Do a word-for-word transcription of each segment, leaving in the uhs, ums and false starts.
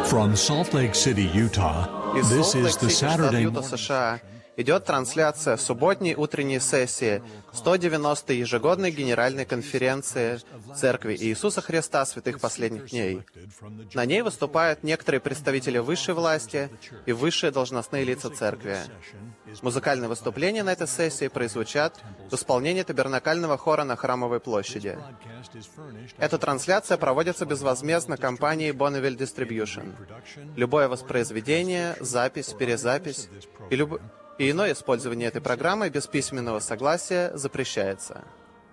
From Salt Lake City, Utah, Из this is the Солт-Лейк-Сити, штат Saturday Юта, morning. США, идет трансляция субботней утренней сессии сто девяностой ежегодной Генеральной конференции Церкви Иисуса Христа Святых Последних Дней. На ней выступают некоторые представители высшей власти и высшие должностные лица Церкви. Музыкальные выступления на этой сессии прозвучат в исполнении табернакального хора на Храмовой площади. Эта трансляция проводится безвозмездно компанией Bonneville Distribution. Любое воспроизведение, запись, перезапись и, люб... и иное использование этой программы без письменного согласия запрещается.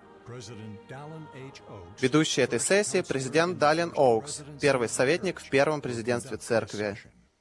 Ведущий этой сессии — президент Даллен Оукс, первый советник в первом президентстве Церкви.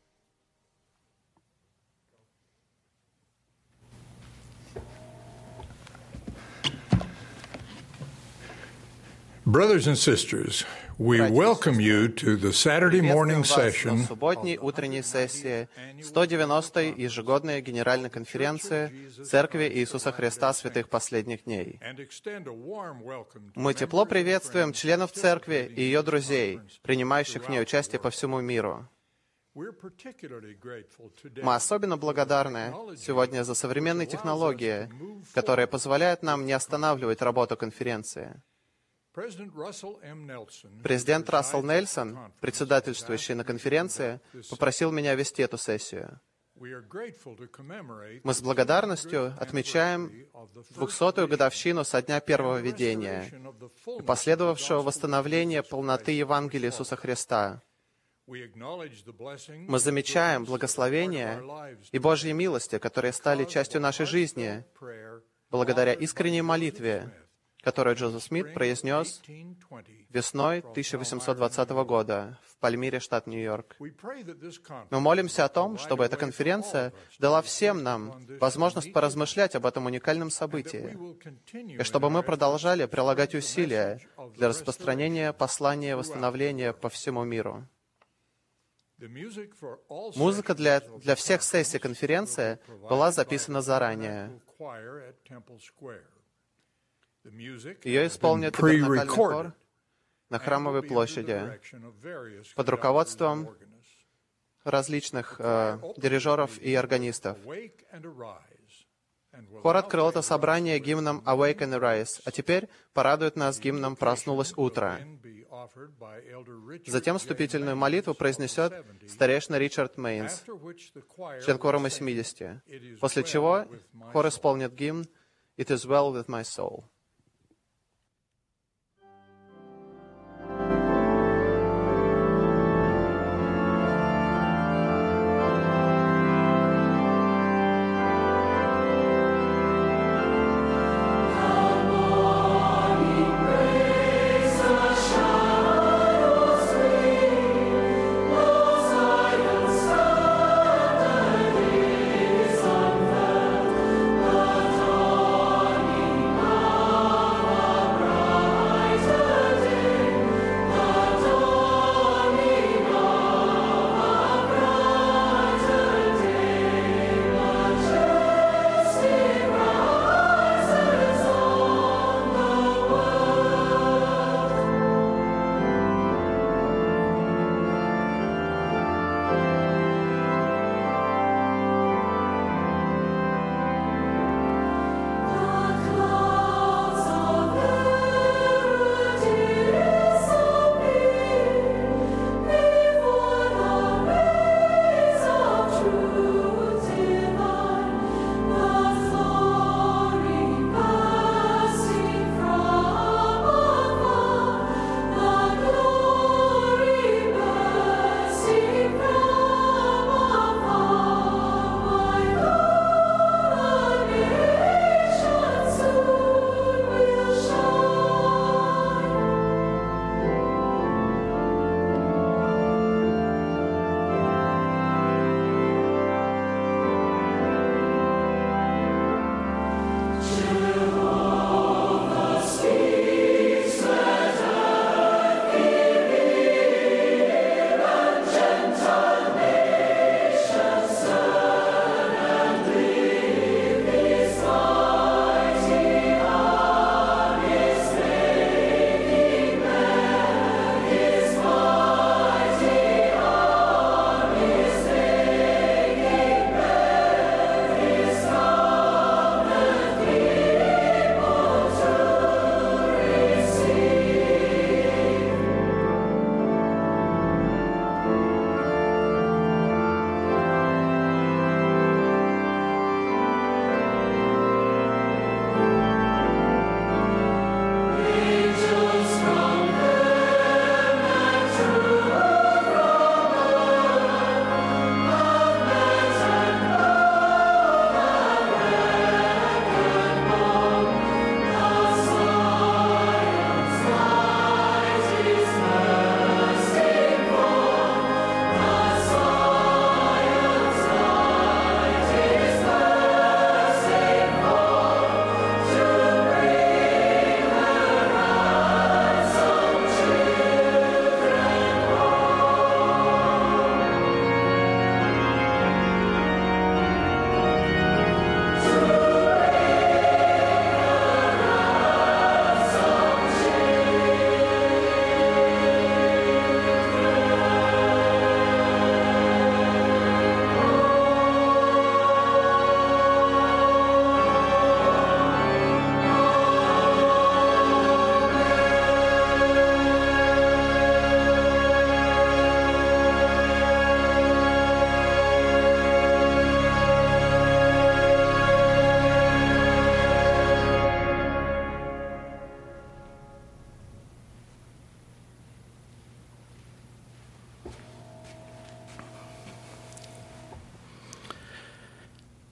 Brothers and sisters, we welcome you to the Saturday morning Приветствуем вас session на субботней утренней сессии сто девяностой ежегодной Генеральной конференции Церкви Иисуса Христа Святых Последних Дней. and extend a warm welcome to Мы тепло приветствуем членов Церкви и ее друзей, принимающих в ней участие по всему миру. We're particularly grateful today Мы особенно благодарны сегодня за современные технологии, которые позволяют нам не останавливать работу конференции. President Russell M. Nelson, Президент Рассел Нельсон, председательствующий на конференции, попросил меня вести эту сессию. we are grateful to commemorate Мы с благодарностью отмечаем двухсотую годовщину со дня первого видения и последовавшего восстановления полноты Евангелия Иисуса Христа. We acknowledge the blessings Мы замечаем благословения и Божьи милости, которые стали частью нашей жизни, prayer благодаря искренней молитве, которую Джозеф Смит произнес eighteen twenty. весной тысяча восемьсот двадцатого года в Пальмире, штат Нью-Йорк. We pray that this conference Мы молимся о том, чтобы эта конференция дала всем нам возможность поразмышлять об этом уникальном событии, will continue и чтобы мы продолжали прилагать усилия для распространения послания восстановления по всему миру. the music for all Музыка для, для всех сессий конференции была записана заранее. choir at Temple Square. The music Ее исполнит табернакальный хор на Храмовой площади direction of various под руководством organists. различных э, дирижеров и органистов. Wake and arise, and will Хор открыл это собрание гимном «Awake and Arise», а теперь порадует нас гимном «Проснулось утро». then be offered by Elder Richard Затем вступительную молитву произнесет старейшина Ричард Мейнс, after which the choir член хора will sing, восьмидесяти, после чего хор исполнит гимн «It is well with my soul». Sunfed, the dawning light.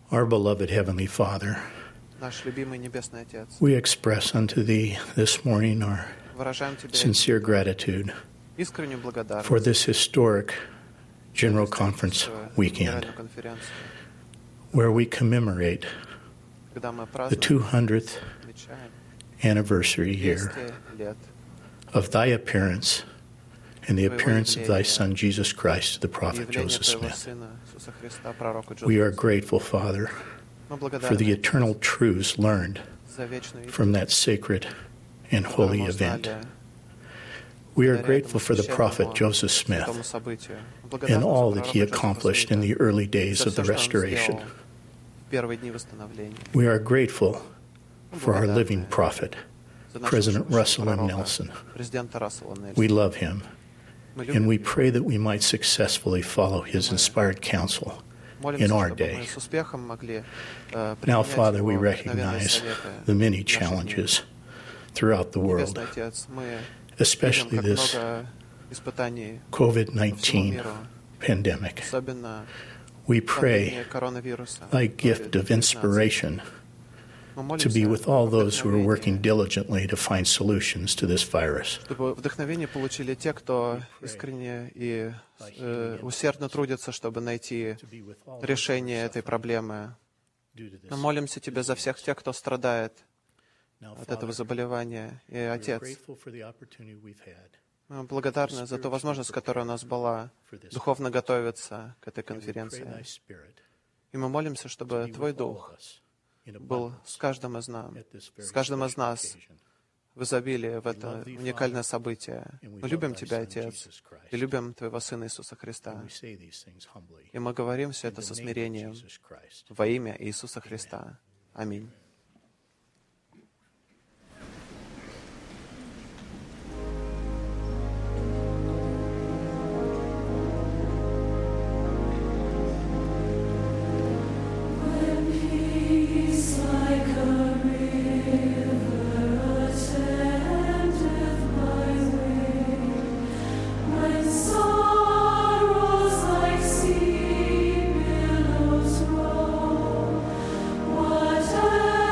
Our beloved Heavenly Father, Наш любимый Небесный Отец, we express unto Thee this morning our выражаем Тебе sincere gratitude искреннюю благодарность for this historic General за Conference историческую weekend, генеральную конференцию, where we commemorate когда мы the празднуем, two hundredth отмечаем anniversary year двести лет of Thy appearance and the appearance of Thy Son Jesus Christ to the prophet явления Joseph Твоего Smith. Сына Иисуса Христа, пророку We are Джозефу. grateful, Father, Мы for the благодарны eternal truths learned за вечную from истину, that sacred and которую holy мы event. узнали We are благодаря grateful этому for the prophet священному Joseph Smith святому событию. and Благодарны all за that he пророка Джозефа accomplished in Смита, the early days за of the все, что он restoration. сделал в первые дни восстановления. We are grateful Мы for our благодарны living prophet, за нашего President живущего Russell M. пророка, Nelson. президента Рассела We Нельсона. love him, Мы and любим we его. pray that we might successfully follow his inspired counsel Молимся, in our чтобы day. мы с успехом могли э, Now, применять Father, we его вдохновенные recognize советы the many в наши дни. challenges throughout the world, Небесный Отец, мы especially видим, как this много испытаний COVID по всему nineteen миру, pandemic. особенно We пандемия pray коронавируса. thy gift of ковид девятнадцать. inspiration Мы to be молимся with all о those who are working вдохновении, diligently to find solutions to this virus. чтобы вдохновение получили те, кто искренне и э, усердно трудится, чтобы найти To be with all решение этой проблемы. due to this. Мы молимся Тебе за всех тех, кто страдает Now, от этого Father, заболевания. И, we are Отец, grateful for the opportunity we've had мы благодарны за ту возможность, которая у нас была, духовно готовиться к этой and we pray thy конференции. Spirit И мы молимся, to чтобы be Твой with all Дух of us in был abundance с каждым из нас, at this very с каждым из special нас occasion. в изобилии в We это love Thee, уникальное Father, событие. and we Мы love любим Thy Тебя, Son, Отец, Jesus Christ. и любим Твоего Сына Иисуса And Христа. we say these things humbly И мы говорим все in это the со name of смирением Jesus Christ. во имя Иисуса Христа. Аминь. Peace like a river attendeth my way, when sorrows like sea billows roll, whatever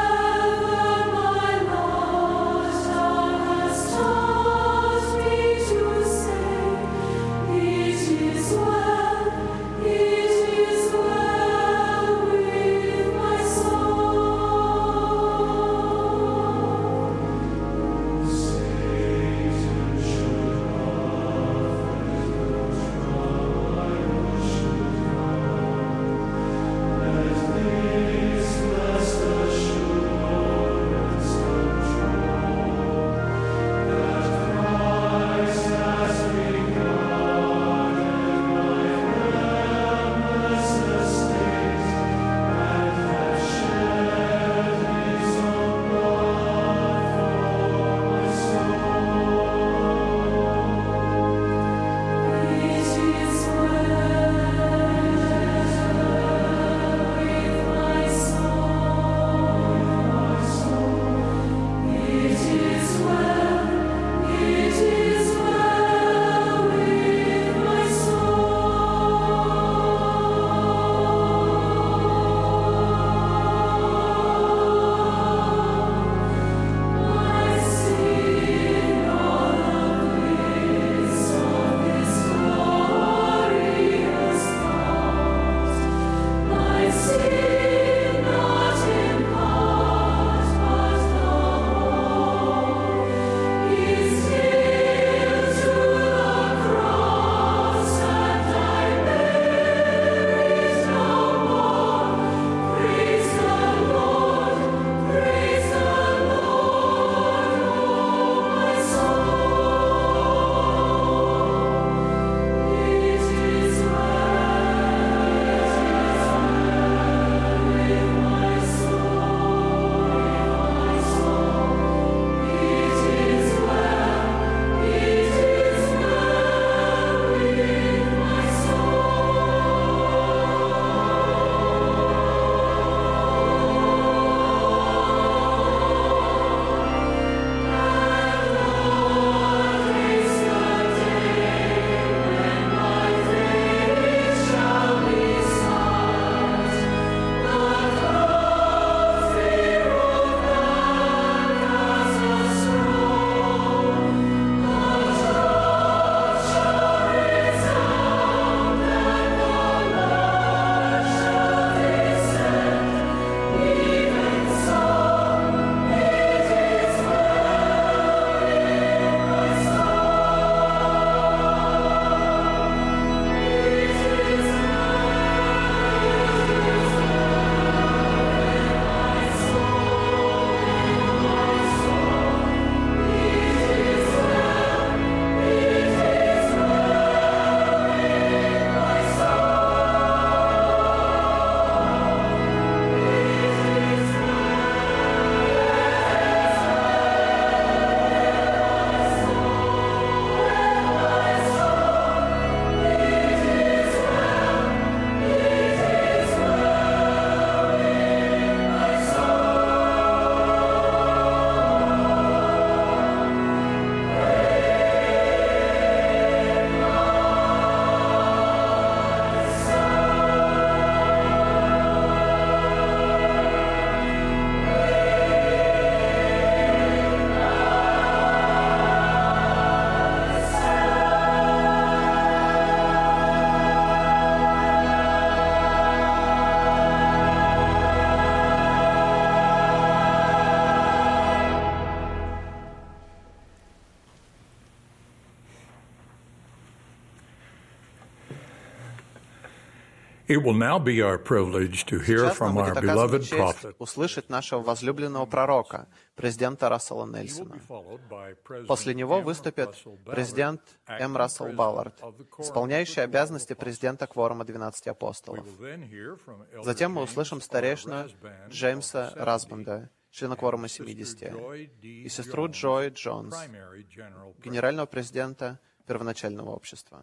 It will now be our privilege to hear Сейчас нам from our будет оказана beloved честь prophet. услышать нашего возлюбленного пророка, президента Рассела Нельсона. После него выступит президент М. Рассел Баллард, исполняющий обязанности президента Кворума двенадцати апостолов. Затем мы услышим старейшину Джеймса Расбанда, члена Кворума семидесяти, и сестру Джой Джонс, генерального президента первоначального общества.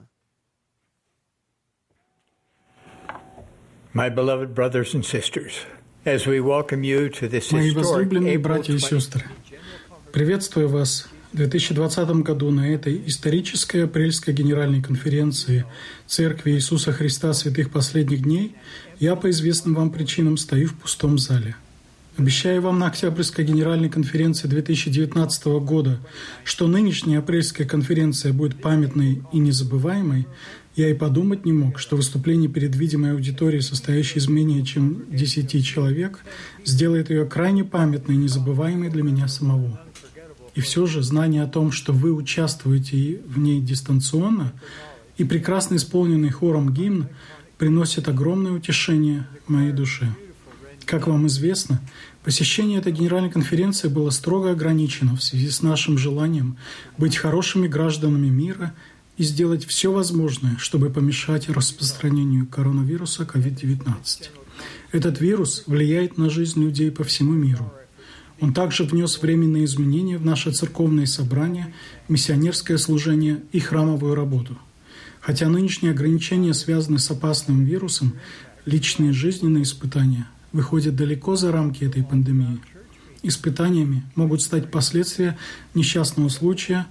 My beloved brothers and sisters, as we welcome you to this Мои historic возлюбленные April братья и сестры, приветствую вас в две тысячи двадцатом году на этой исторической апрельской генеральной конференции Церкви Иисуса Христа Святых Последних Дней. Я по известным вам причинам стою в пустом зале. Обещаю вам на Октябрьской генеральной конференции две тысячи девятнадцатого года, что нынешняя апрельская конференция будет памятной и незабываемой. Я и подумать не мог, что выступление перед видимой аудиторией, состоящей из менее чем десяти человек, сделает ее крайне памятной и незабываемой для меня самого. И все же знание о том, что вы участвуете в ней дистанционно, и прекрасно исполненный хором гимн приносит огромное утешение моей душе. Как вам известно, посещение этой генеральной конференции было строго ограничено в связи с нашим желанием быть хорошими гражданами мира и сделать все возможное, чтобы помешать распространению коронавируса ковид девятнадцать. Этот вирус влияет на жизнь людей по всему миру. Он также внес временные изменения в наше церковное собрание, миссионерское служение и храмовую работу. Хотя нынешние ограничения связаны с опасным вирусом, личные жизненные испытания выходят далеко за рамки этой пандемии. Испытаниями могут стать последствия несчастного случая,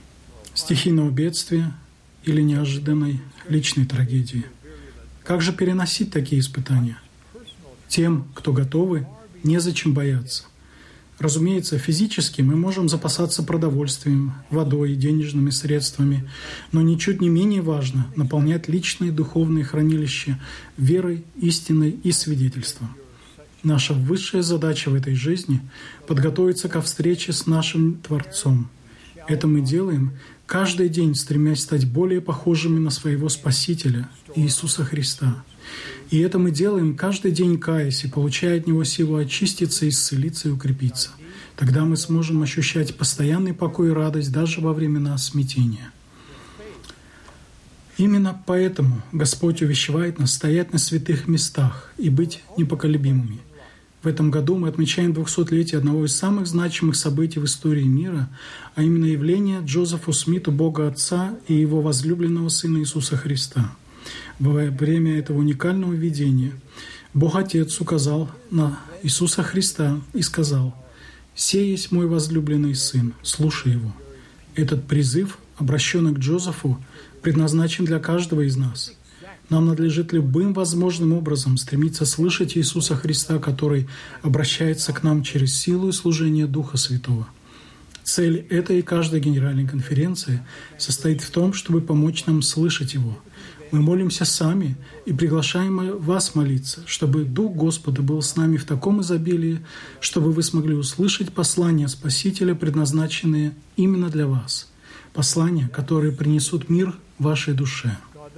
стихийного бедствия или неожиданной личной трагедии. Как же переносить такие испытания? Тем, кто готовы, незачем бояться. Разумеется, физически мы можем запасаться продовольствием, водой и денежными средствами, но ничуть не менее важно наполнять личные духовные хранилища верой, истиной и свидетельством. Наша высшая задача в этой жизни — подготовиться ко встрече с нашим Творцом. Это мы делаем каждый день, стремясь стать более похожими на своего Спасителя, Иисуса Христа. И это мы делаем каждый день, каясь и получая от Него силу очиститься, исцелиться и укрепиться. Тогда мы сможем ощущать постоянный покой и радость даже во времена смятения. Именно поэтому Господь увещевает нас стоять на святых местах и быть непоколебимыми. В этом году мы отмечаем двухсотлетие одного из самых значимых событий в истории мира, а именно явление Джозефу Смиту Бога Отца и Его возлюбленного Сына Иисуса Христа. Во время этого уникального видения Бог Отец указал на Иисуса Христа и сказал: «Сей есть мой возлюбленный Сын, слушай Его». Этот призыв, обращенный к Джозефу, предназначен для каждого из нас. Нам надлежит любым возможным образом стремиться слышать Иисуса Христа, который обращается к нам через силу и служение Духа Святого. Цель этой и каждой генеральной конференции состоит в том, чтобы помочь нам слышать Его. Мы молимся сами и приглашаем вас молиться, чтобы Дух Господа был с нами в таком изобилии, чтобы вы смогли услышать послания Спасителя, предназначенные именно для вас. Послания, которые принесут мир вашей душе,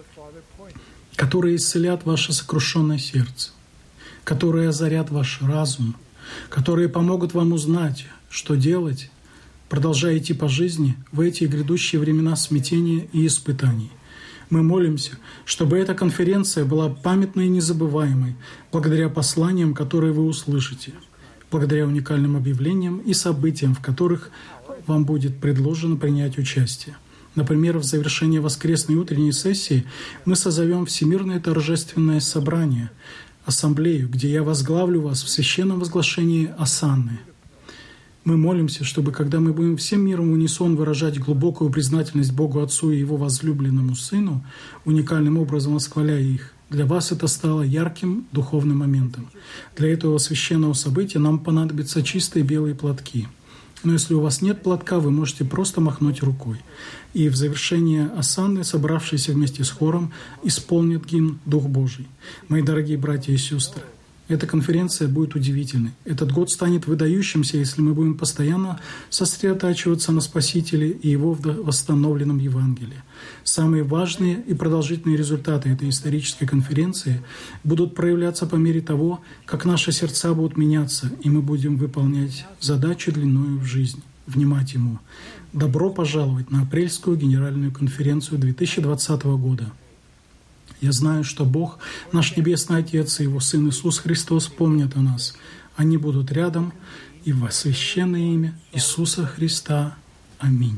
которые исцелят ваше сокрушенное сердце, которые озарят ваш разум, которые помогут вам узнать, что делать, продолжая идти по жизни в эти грядущие времена смятения и испытаний. Мы молимся, чтобы эта конференция была памятной и незабываемой, благодаря посланиям, которые вы услышите, благодаря уникальным объявлениям и событиям, в которых вам будет предложено принять участие. Например, в завершении воскресной утренней сессии мы созовем Всемирное торжественное собрание, ассамблею, где я возглавлю вас в священном возглашении осанны. Мы молимся, чтобы, когда мы будем всем миром в унисон выражать глубокую признательность Богу Отцу и Его возлюбленному Сыну, уникальным образом восхваляя их, для вас это стало ярким духовным моментом. Для этого священного события нам понадобятся чистые белые платки. Но если у вас нет платка, вы можете просто махнуть рукой. И в завершение осанны, собравшиеся вместе с хором, исполнят гимн «Дух Божий». Мои дорогие братья и сестры, Эта конференция будет удивительной. Этот год станет выдающимся, если мы будем постоянно сосредотачиваться на Спасителе и Его восстановленном Евангелии. Самые важные и продолжительные результаты этой исторической конференции будут проявляться по мере того, как наши сердца будут меняться, и мы будем выполнять задачу длиною в жизнь. Внимать Ему. Добро пожаловать на апрельскую генеральную конференцию две тысячи двадцатого года. Я знаю, что Бог, наш Небесный Отец и Его Сын Иисус Христос помнят о нас. Они будут рядом, и во священное имя Иисуса Христа. Аминь.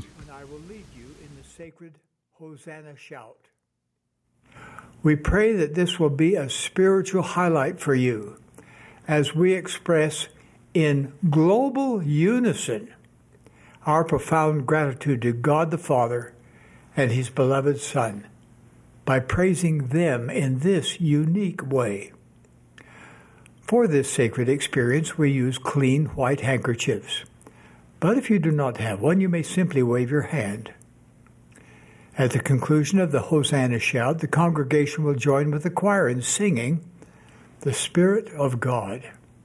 We pray that this will be a spiritual highlight for you as we express in global unison our profound gratitude to God the Father and His beloved Son by praising them in this unique way. For this sacred experience, we use clean white handkerchiefs. But if you do not have one, you may simply wave your hand. At the conclusion of the Hosanna shout, the congregation will join with the choir in singing, "The Spirit of God."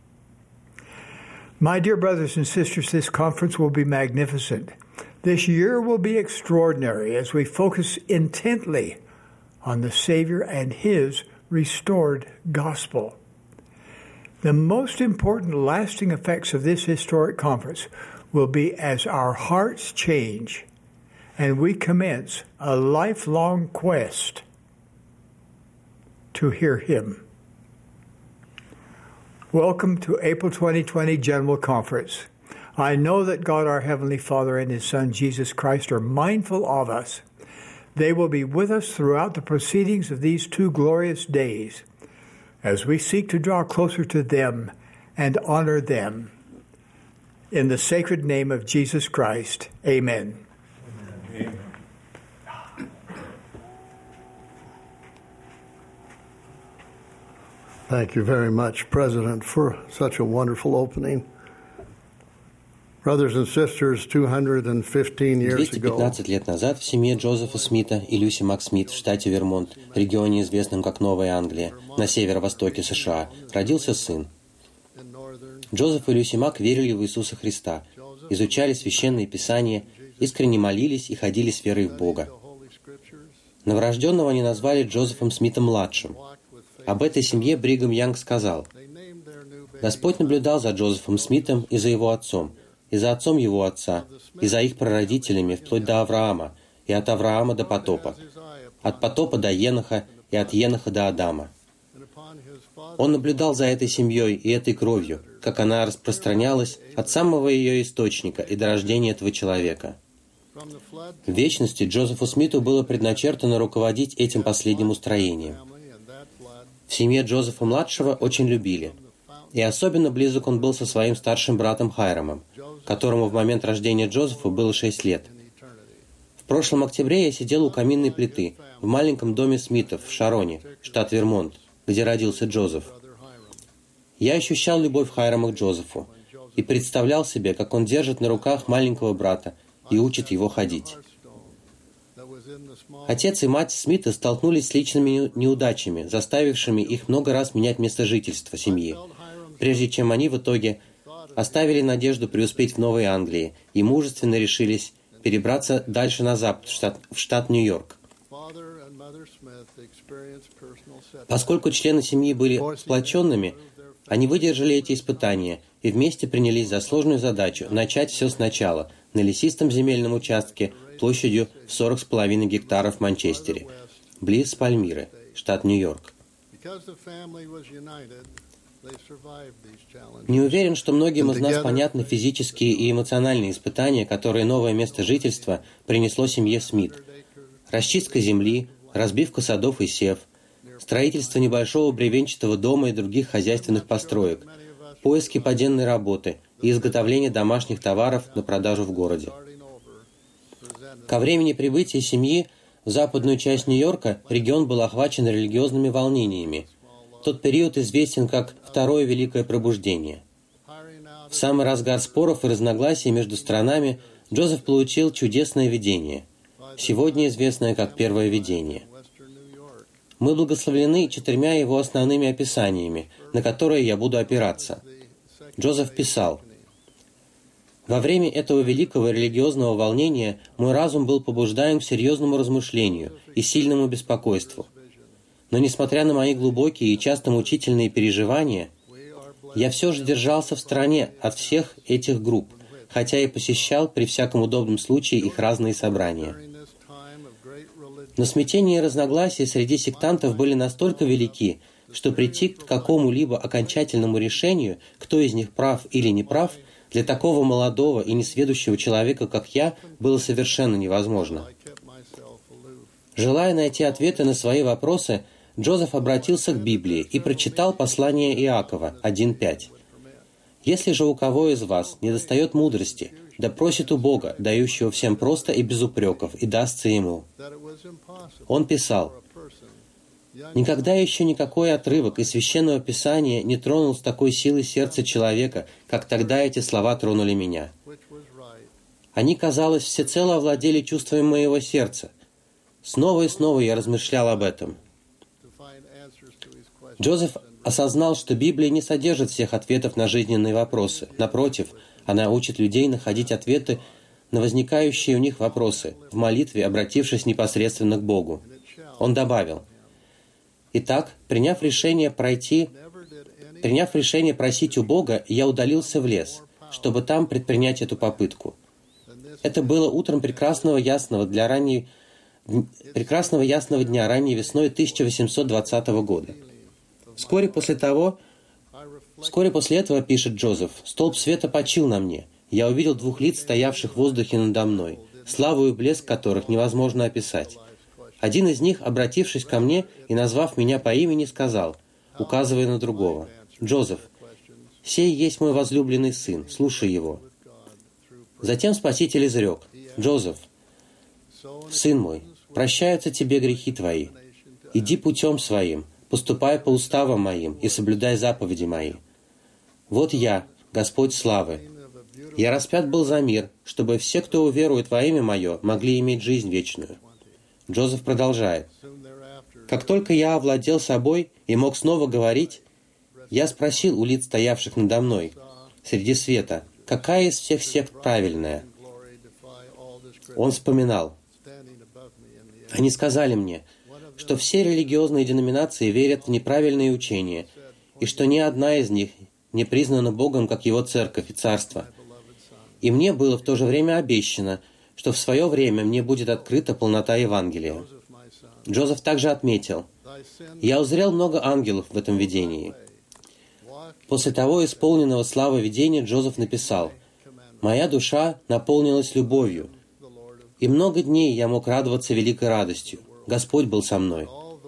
My dear brothers and sisters, this conference will be magnificent. This year will be extraordinary as we focus intently on the Savior and His restored gospel. The most important lasting effects of this historic conference will be as our hearts change and we commence a lifelong quest to hear Him. Welcome to April twenty twenty General Conference. I know that God our Heavenly Father and His Son Jesus Christ are mindful of us. They will be with us throughout the proceedings of these two glorious days as we seek to draw closer to them and honor them. In the sacred name of Jesus Christ, amen. Amen. Thank you very much, President, for such a wonderful opening. Brothers and sisters, two hundred fifteen years двести ago, пятнадцать лет назад в семье Джозефа Смита и Люси МакСмит в штате Вермонт, регионе, известном как Новая Англия, на северо-востоке США, родился сын. Джозеф и Люси Мак верили в Иисуса Христа, изучали священные писания, искренне молились и ходили с верой в Бога. Новорожденного они назвали Джозефом Смитом-младшим. Об этой семье Бригам Янг сказал: «Господь наблюдал за Джозефом Смитом и за его отцом, и за отцом его отца, и за их прародителями вплоть до Авраама, и от Авраама до потопа, от потопа до Еноха, и от Еноха до Адама. Он наблюдал за этой семьей и этой кровью, как она распространялась от самого ее источника и до рождения этого человека. В вечности Джозефу Смиту было предначертано руководить этим последним устроением. В семье Джозефа-младшего очень любили, и особенно близок он был со своим старшим братом Хайрамом, которому в момент рождения Джозефа было шесть лет. В прошлом октябре я сидел у каминной плиты в маленьком доме Смитов в Шароне, штат Вермонт, где родился Джозеф. Я ощущал любовь Хайрама к Джозефу и представлял себе, как он держит на руках маленького брата и учит его ходить. Отец и мать Смита столкнулись с личными неудачами, заставившими их много раз менять место жительства семьи, прежде чем они в итоге оставили надежду преуспеть в Новой Англии и мужественно решились перебраться дальше на запад, в штат, в штат Нью-Йорк. Поскольку члены семьи были сплоченными, они выдержали эти испытания и вместе принялись за сложную задачу начать все сначала на лесистом земельном участке площадью в сорок с половиной гектаров в Манчестере, близ Пальмиры, штат Нью-Йорк. Не уверен, что многим из нас понятны физические и эмоциональные испытания, которые новое место жительства принесло семье Смит. Расчистка земли, разбивка садов и сев, строительство небольшого бревенчатого дома и других хозяйственных построек, поиски подземной работы и изготовление домашних товаров на продажу в городе. Ко времени прибытия семьи в западную часть Нью-Йорка регион был охвачен религиозными волнениями. Тот период известен как Второе Великое Пробуждение. В самый разгар споров и разногласий между сторонами Джозеф получил чудесное видение, сегодня известное как Первое видение. Мы благословлены четырьмя его основными описаниями, на которые я буду опираться. Джозеф писал: «Во время этого великого религиозного волнения мой разум был побуждаем к серьезному размышлению и сильному беспокойству. Но несмотря на мои глубокие и часто мучительные переживания, я все же держался в стороне от всех этих групп, хотя и посещал при всяком удобном случае их разные собрания. Но смятение и разногласия среди сектантов были настолько велики, что прийти к какому-либо окончательному решению, кто из них прав или не прав, для такого молодого и несведущего человека, как я, было совершенно невозможно. Желая найти ответы на свои вопросы, Джозеф обратился к Библии и прочитал послание Иакова один пять. «Если же у кого из вас недостает мудрости, да просит у Бога, дающего всем просто и без упреков, и дастся ему». Он писал: «Никогда еще никакой отрывок из Священного Писания не тронул с такой силой сердце человека, как тогда эти слова тронули меня. Они, казалось, всецело овладели чувствами моего сердца. Снова и снова я размышлял об этом». Джозеф осознал, что Библия не содержит всех ответов на жизненные вопросы. Напротив, она учит людей находить ответы на возникающие у них вопросы в молитве, обратившись непосредственно к Богу. Он добавил: «Итак, приняв решение пройти, приняв решение просить у Бога, я удалился в лес, чтобы там предпринять эту попытку. Это было утром прекрасного ясного для ранней, прекрасного ясного дня ранней весной тысяча восемьсот двадцатого года. Вскоре после того, вскоре после этого, пишет Джозеф, столб света почил на мне. Я увидел двух лиц, стоявших в воздухе надо мной, славу и блеск которых невозможно описать. Один из них, обратившись ко мне и назвав меня по имени, сказал, указывая на другого: «Джозеф, сей есть мой возлюбленный сын, слушай его». Затем Спаситель изрек: «Джозеф, сын мой, прощаются тебе грехи твои. Иди путем своим, поступай по уставам моим и соблюдай заповеди мои. Вот я, Господь славы. Я распят был за мир, чтобы все, кто уверует во имя мое, могли иметь жизнь вечную». Джозеф продолжает: «Как только я овладел собой и мог снова говорить, я спросил у лиц, стоявших надо мной, среди света, какая из всех сект правильная?» Он вспоминал: «Они сказали мне, что все религиозные деноминации верят в неправильные учения, и что ни одна из них не признана Богом как Его церковь и царство. И мне было в то же время обещано, что в свое время мне будет открыта полнота Евангелия». Джозеф также отметил: «Я узрел много ангелов в этом видении». После того исполненного славы видения Джозеф написал: «Моя душа наполнилась любовью, и много дней я мог радоваться великой радостью. Господь был со мной».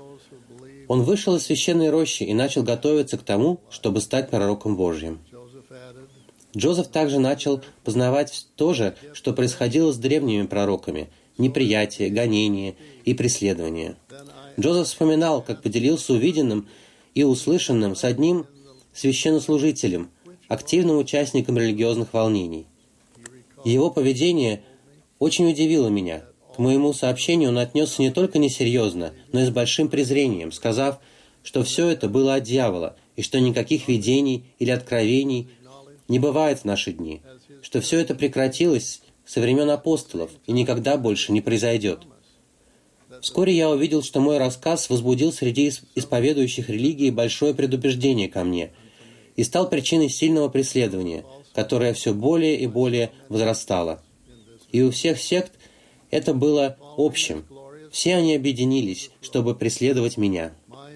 Он вышел из священной рощи и начал готовиться к тому, чтобы стать пророком Божьим. Джозеф также начал познавать то же, что происходило с древними пророками – неприятие, гонение и преследование. Джозеф вспоминал, как поделился увиденным и услышанным с одним священнослужителем, активным участником религиозных волнений. Его поведение очень удивило меня. К моему сообщению он отнесся не только несерьезно, но и с большим презрением, сказав, что все это было от дьявола, и что никаких видений или откровений не бывает в наши дни, что все это прекратилось со времен апостолов и никогда больше не произойдет. Вскоре я увидел, что мой рассказ возбудил среди исповедующих религии большое предубеждение ко мне и стал причиной сильного преследования, которое все более и более возрастало. И у всех сект это было общим. Все они объединились, чтобы преследовать меня.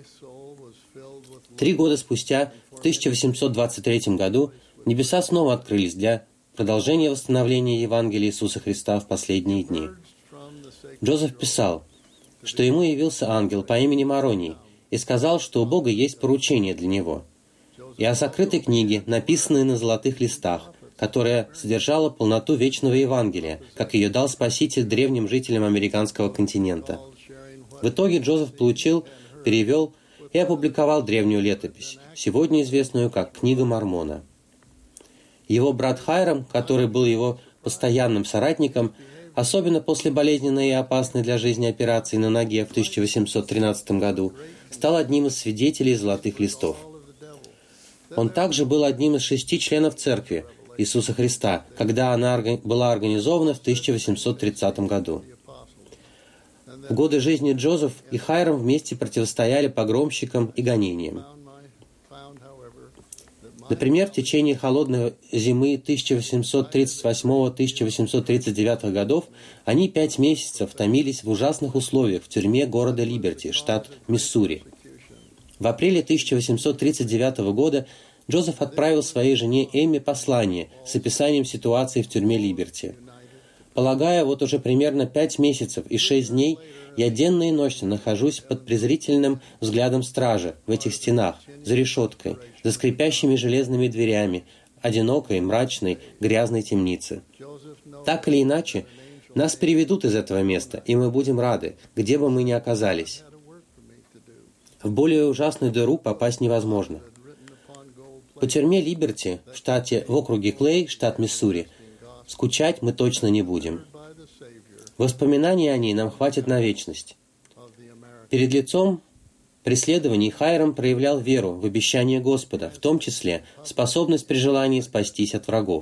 Три года спустя, в тысяча восемьсот двадцать третьем году, небеса снова открылись для продолжения восстановления Евангелия Иисуса Христа в последние дни. Джозеф писал, что ему явился ангел по имени Мароний и сказал, что у Бога есть поручение для него, и о сокрытой книге, написанной на золотых листах, которая содержала полноту вечного Евангелия, как ее дал Спаситель древним жителям американского континента. В итоге Джозеф получил, перевел и опубликовал древнюю летопись, сегодня известную как «Книга Мормона». Его брат Хайрам, который был его постоянным соратником, особенно после болезненной и опасной для жизни операции на ноге в тысяча восемьсот тринадцатом году, стал одним из свидетелей золотых листов. Он также был одним из шести членов Церкви Иисуса Христа, когда она была организована в тысяча восемьсот тридцатом году. В годы жизни Джозеф и Хайрам вместе противостояли погромщикам и гонениям. Например, в течение холодной зимы тысяча восемьсот тридцать восьмого — тысяча восемьсот тридцать девятого годов они пять месяцев томились в ужасных условиях в тюрьме города Либерти, штат Миссури. В апреле тысяча восемьсот тридцать девятого года Джозеф отправил своей жене Эмми послание с описанием ситуации в тюрьме Либерти. Полагая, вот уже примерно пять месяцев и шесть дней я денно и ночно нахожусь под презрительным взглядом стражи в этих стенах, за решеткой, за скрипящими железными дверями, одинокой, мрачной, грязной темницы. Так или иначе, нас переведут из этого места, и мы будем рады, где бы мы ни оказались. В более ужасную дыру попасть невозможно. По тюрьме Либерти в штате, в округе Клей, штат Миссури, скучать мы точно не будем. Воспоминаний о ней нам хватит на вечность. Перед лицом преследований Хайрам проявлял веру в обещание Господа, в том числе способность при желании спастись от врагов.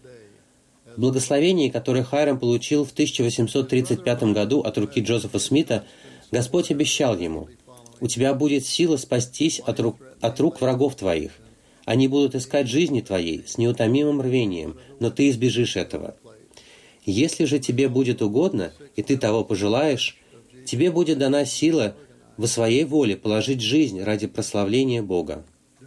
В благословении, которое Хайрам получил в тысяча восемьсот тридцать пятом году от руки Джозефа Смита, Господь обещал ему: «У тебя будет сила спастись от рук, от рук врагов твоих. Они будут искать жизни твоей с неутомимым рвением, но ты избежишь этого. Если же тебе будет угодно, и ты того пожелаешь, тебе будет дана сила во своей воле положить жизнь ради прославления Бога».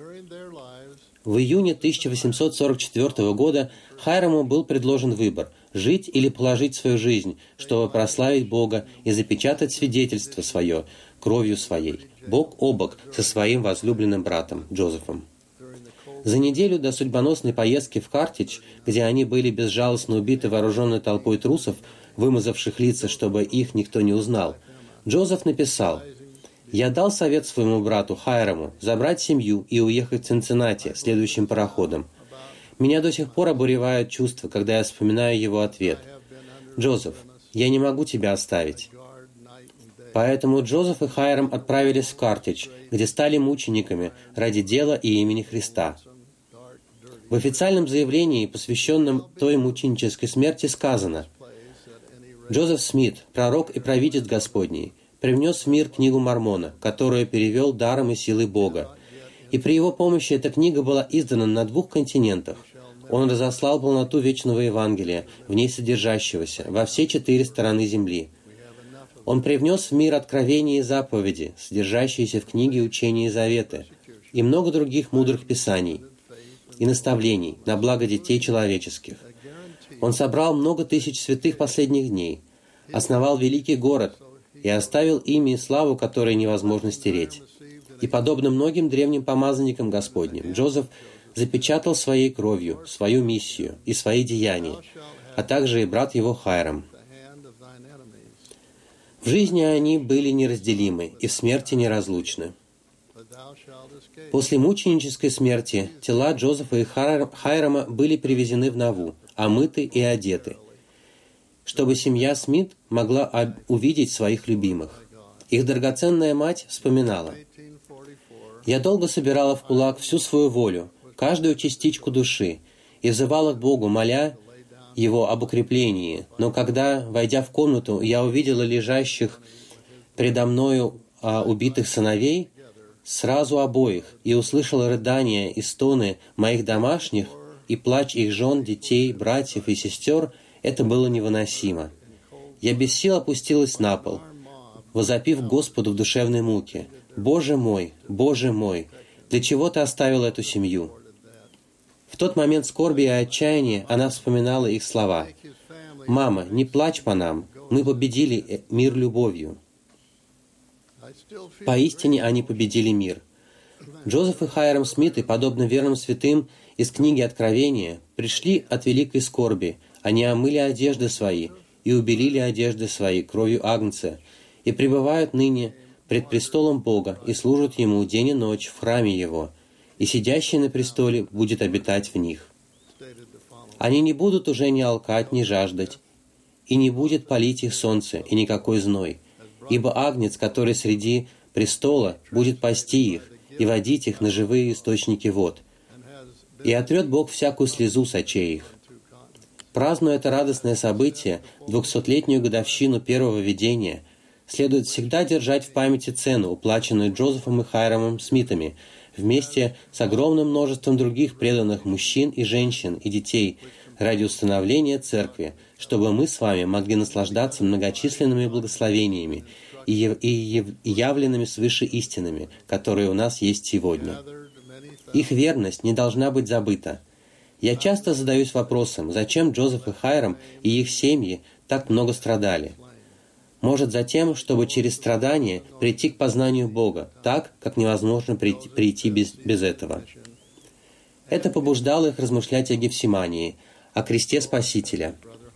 В июне тысяча восемьсот сорок четвёртого года Хайраму был предложен выбор – жить или положить свою жизнь, чтобы прославить Бога и запечатать свидетельство свое кровью своей, бок о бок со своим возлюбленным братом Джозефом. За неделю до судьбоносной поездки в Картидж, где они были безжалостно убиты вооруженной толпой трусов, вымазавших лица, чтобы их никто не узнал, Джозеф написал: «Я дал совет своему брату Хайраму забрать семью и уехать в Цинциннати следующим пароходом. Меня до сих пор обуревают чувства, когда я вспоминаю его ответ: Джозеф, я не могу тебя оставить». Поэтому Джозеф и Хайрам отправились в Картидж, где стали мучениками ради дела и имени Христа. В официальном заявлении, посвященном той мученической смерти, сказано: «Джозеф Смит, пророк и провидец Господний, привнес в мир книгу Мормона, которую перевел даром и силой Бога. И при его помощи эта книга была издана на двух континентах. Он разослал полноту вечного Евангелия, в ней содержащегося, во все четыре стороны земли. Он привнес в мир откровения и заповеди, содержащиеся в книге Учения и Заветы, и много других мудрых писаний и наставлений на благо детей человеческих. Он собрал много тысяч святых последних дней, основал великий город и оставил имя и славу, которые невозможно стереть. И, подобно многим древним помазанникам Господним, Джозеф запечатал своей кровью свою миссию и свои деяния, а также и брат его Хайрам. В жизни они были неразделимы и в смерти неразлучны. После мученической смерти тела Джозефа и Хайрама были привезены в Наву, омыты и одеты, чтобы семья Смит могла увидеть своих любимых. Их драгоценная мать вспоминала: «Я долго собирала в кулак всю свою волю, каждую частичку души, и взывала к Богу, моля Его об укреплении. Но когда, войдя в комнату, я увидела лежащих предо мною а, убитых сыновей, сразу обоих, и услышала рыдания и стоны моих домашних, и плач их жен, детей, братьев и сестер, это было невыносимо. Я без сил опустилась на пол, возопив Господу в душевной муке: «Боже мой, Боже мой, для чего Ты оставил эту семью?» В тот момент скорби и отчаяния она вспоминала их слова: «Мама, не плачь по нам, мы победили мир любовью». Поистине они победили мир. Джозеф и Хайрам Смиты, подобно верным святым из книги Откровения, пришли от великой скорби. Они омыли одежды свои и убелили одежды свои кровью Агнца, и пребывают ныне пред престолом Бога и служат Ему день и ночь в храме Его, и сидящий на престоле будет обитать в них. Они не будут уже ни алкать, ни жаждать, и не будет палить их солнце и никакой зной. Ибо агнец, который среди престола, будет пасти их и водить их на живые источники вод. И отрет Бог всякую слезу с очей их. Празднуя это радостное событие, двухсотлетнюю годовщину первого видения, следует всегда держать в памяти цену, уплаченную Джозефом и Хайрамом Смитами, вместе с огромным множеством других преданных мужчин и женщин и детей ради установления Церкви, чтобы мы с вами могли наслаждаться многочисленными благословениями и, яв- и яв- явленными свыше истинами, которые у нас есть сегодня. Их верность не должна быть забыта. Я часто задаюсь вопросом, зачем Джозеф и Хайрам и их семьи так много страдали. Может, за тем, чтобы через страдания прийти к познанию Бога, так, как невозможно прийти, прийти без, без этого. Это побуждало их размышлять о Гефсимании, о кресте Спасителя.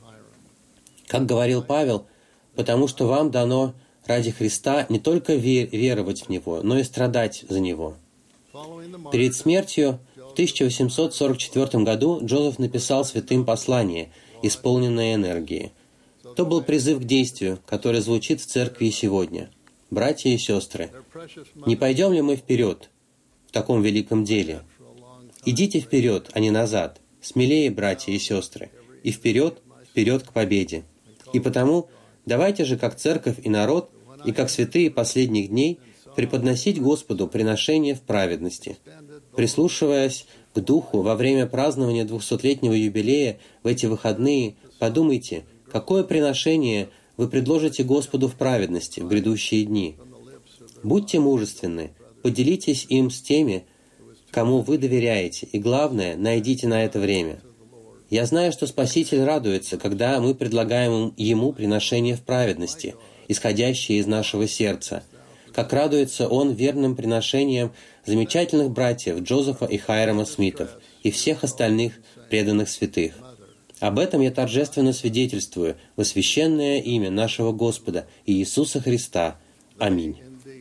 Как говорил Павел, потому что вам дано ради Христа не только вер, веровать в Него, но и страдать за Него. Перед смертью в тысяча восемьсот сорок четвёртом году Джозеф написал святым послание, исполненное энергии. То был призыв к действию, который звучит в церкви и сегодня. Братья и сестры, не пойдем ли мы вперед в таком великом деле? Идите вперед, а не назад. Смелее, братья и сестры. И вперед, вперед к победе. И потому давайте же, как церковь и народ, и как святые последних дней, преподносить Господу приношение в праведности. Прислушиваясь к Духу во время празднования двухсотлетнего юбилея в эти выходные, подумайте, какое приношение вы предложите Господу в праведности в грядущие дни. Будьте мужественны, поделитесь им с теми, кому вы доверяете, и главное, найдите на это время. Я знаю, что Спаситель радуется, когда мы предлагаем Ему приношение в праведности, исходящее из нашего сердца, как радуется Он верным приношением замечательных братьев Джозефа и Хайрама Смитов и всех остальных преданных святых. Об этом я торжественно свидетельствую во священное имя нашего Господа Иисуса Христа. Аминь.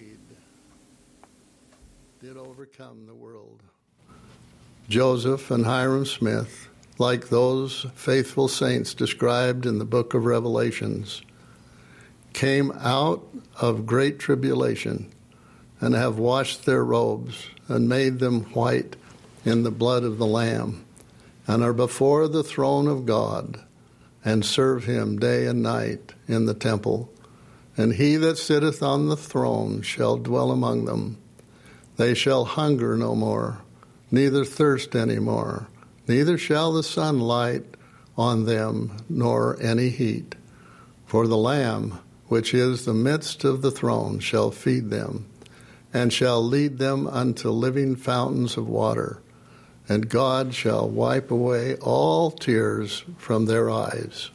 Joseph and Hiram Smith, like those faithful saints described in the book of Revelations, came out of great tribulation and have washed their robes and made them white in the blood of the Lamb, and are before the throne of God, and serve him day and night in the temple. And he that sitteth on the throne shall dwell among them. They shall hunger no more, neither thirst any more, neither shall the sun light on them, nor any heat. For the Lamb, which is the midst of the throne, shall feed them, and shall lead them unto living fountains of water. And God shall wipe away all tears from their eyes.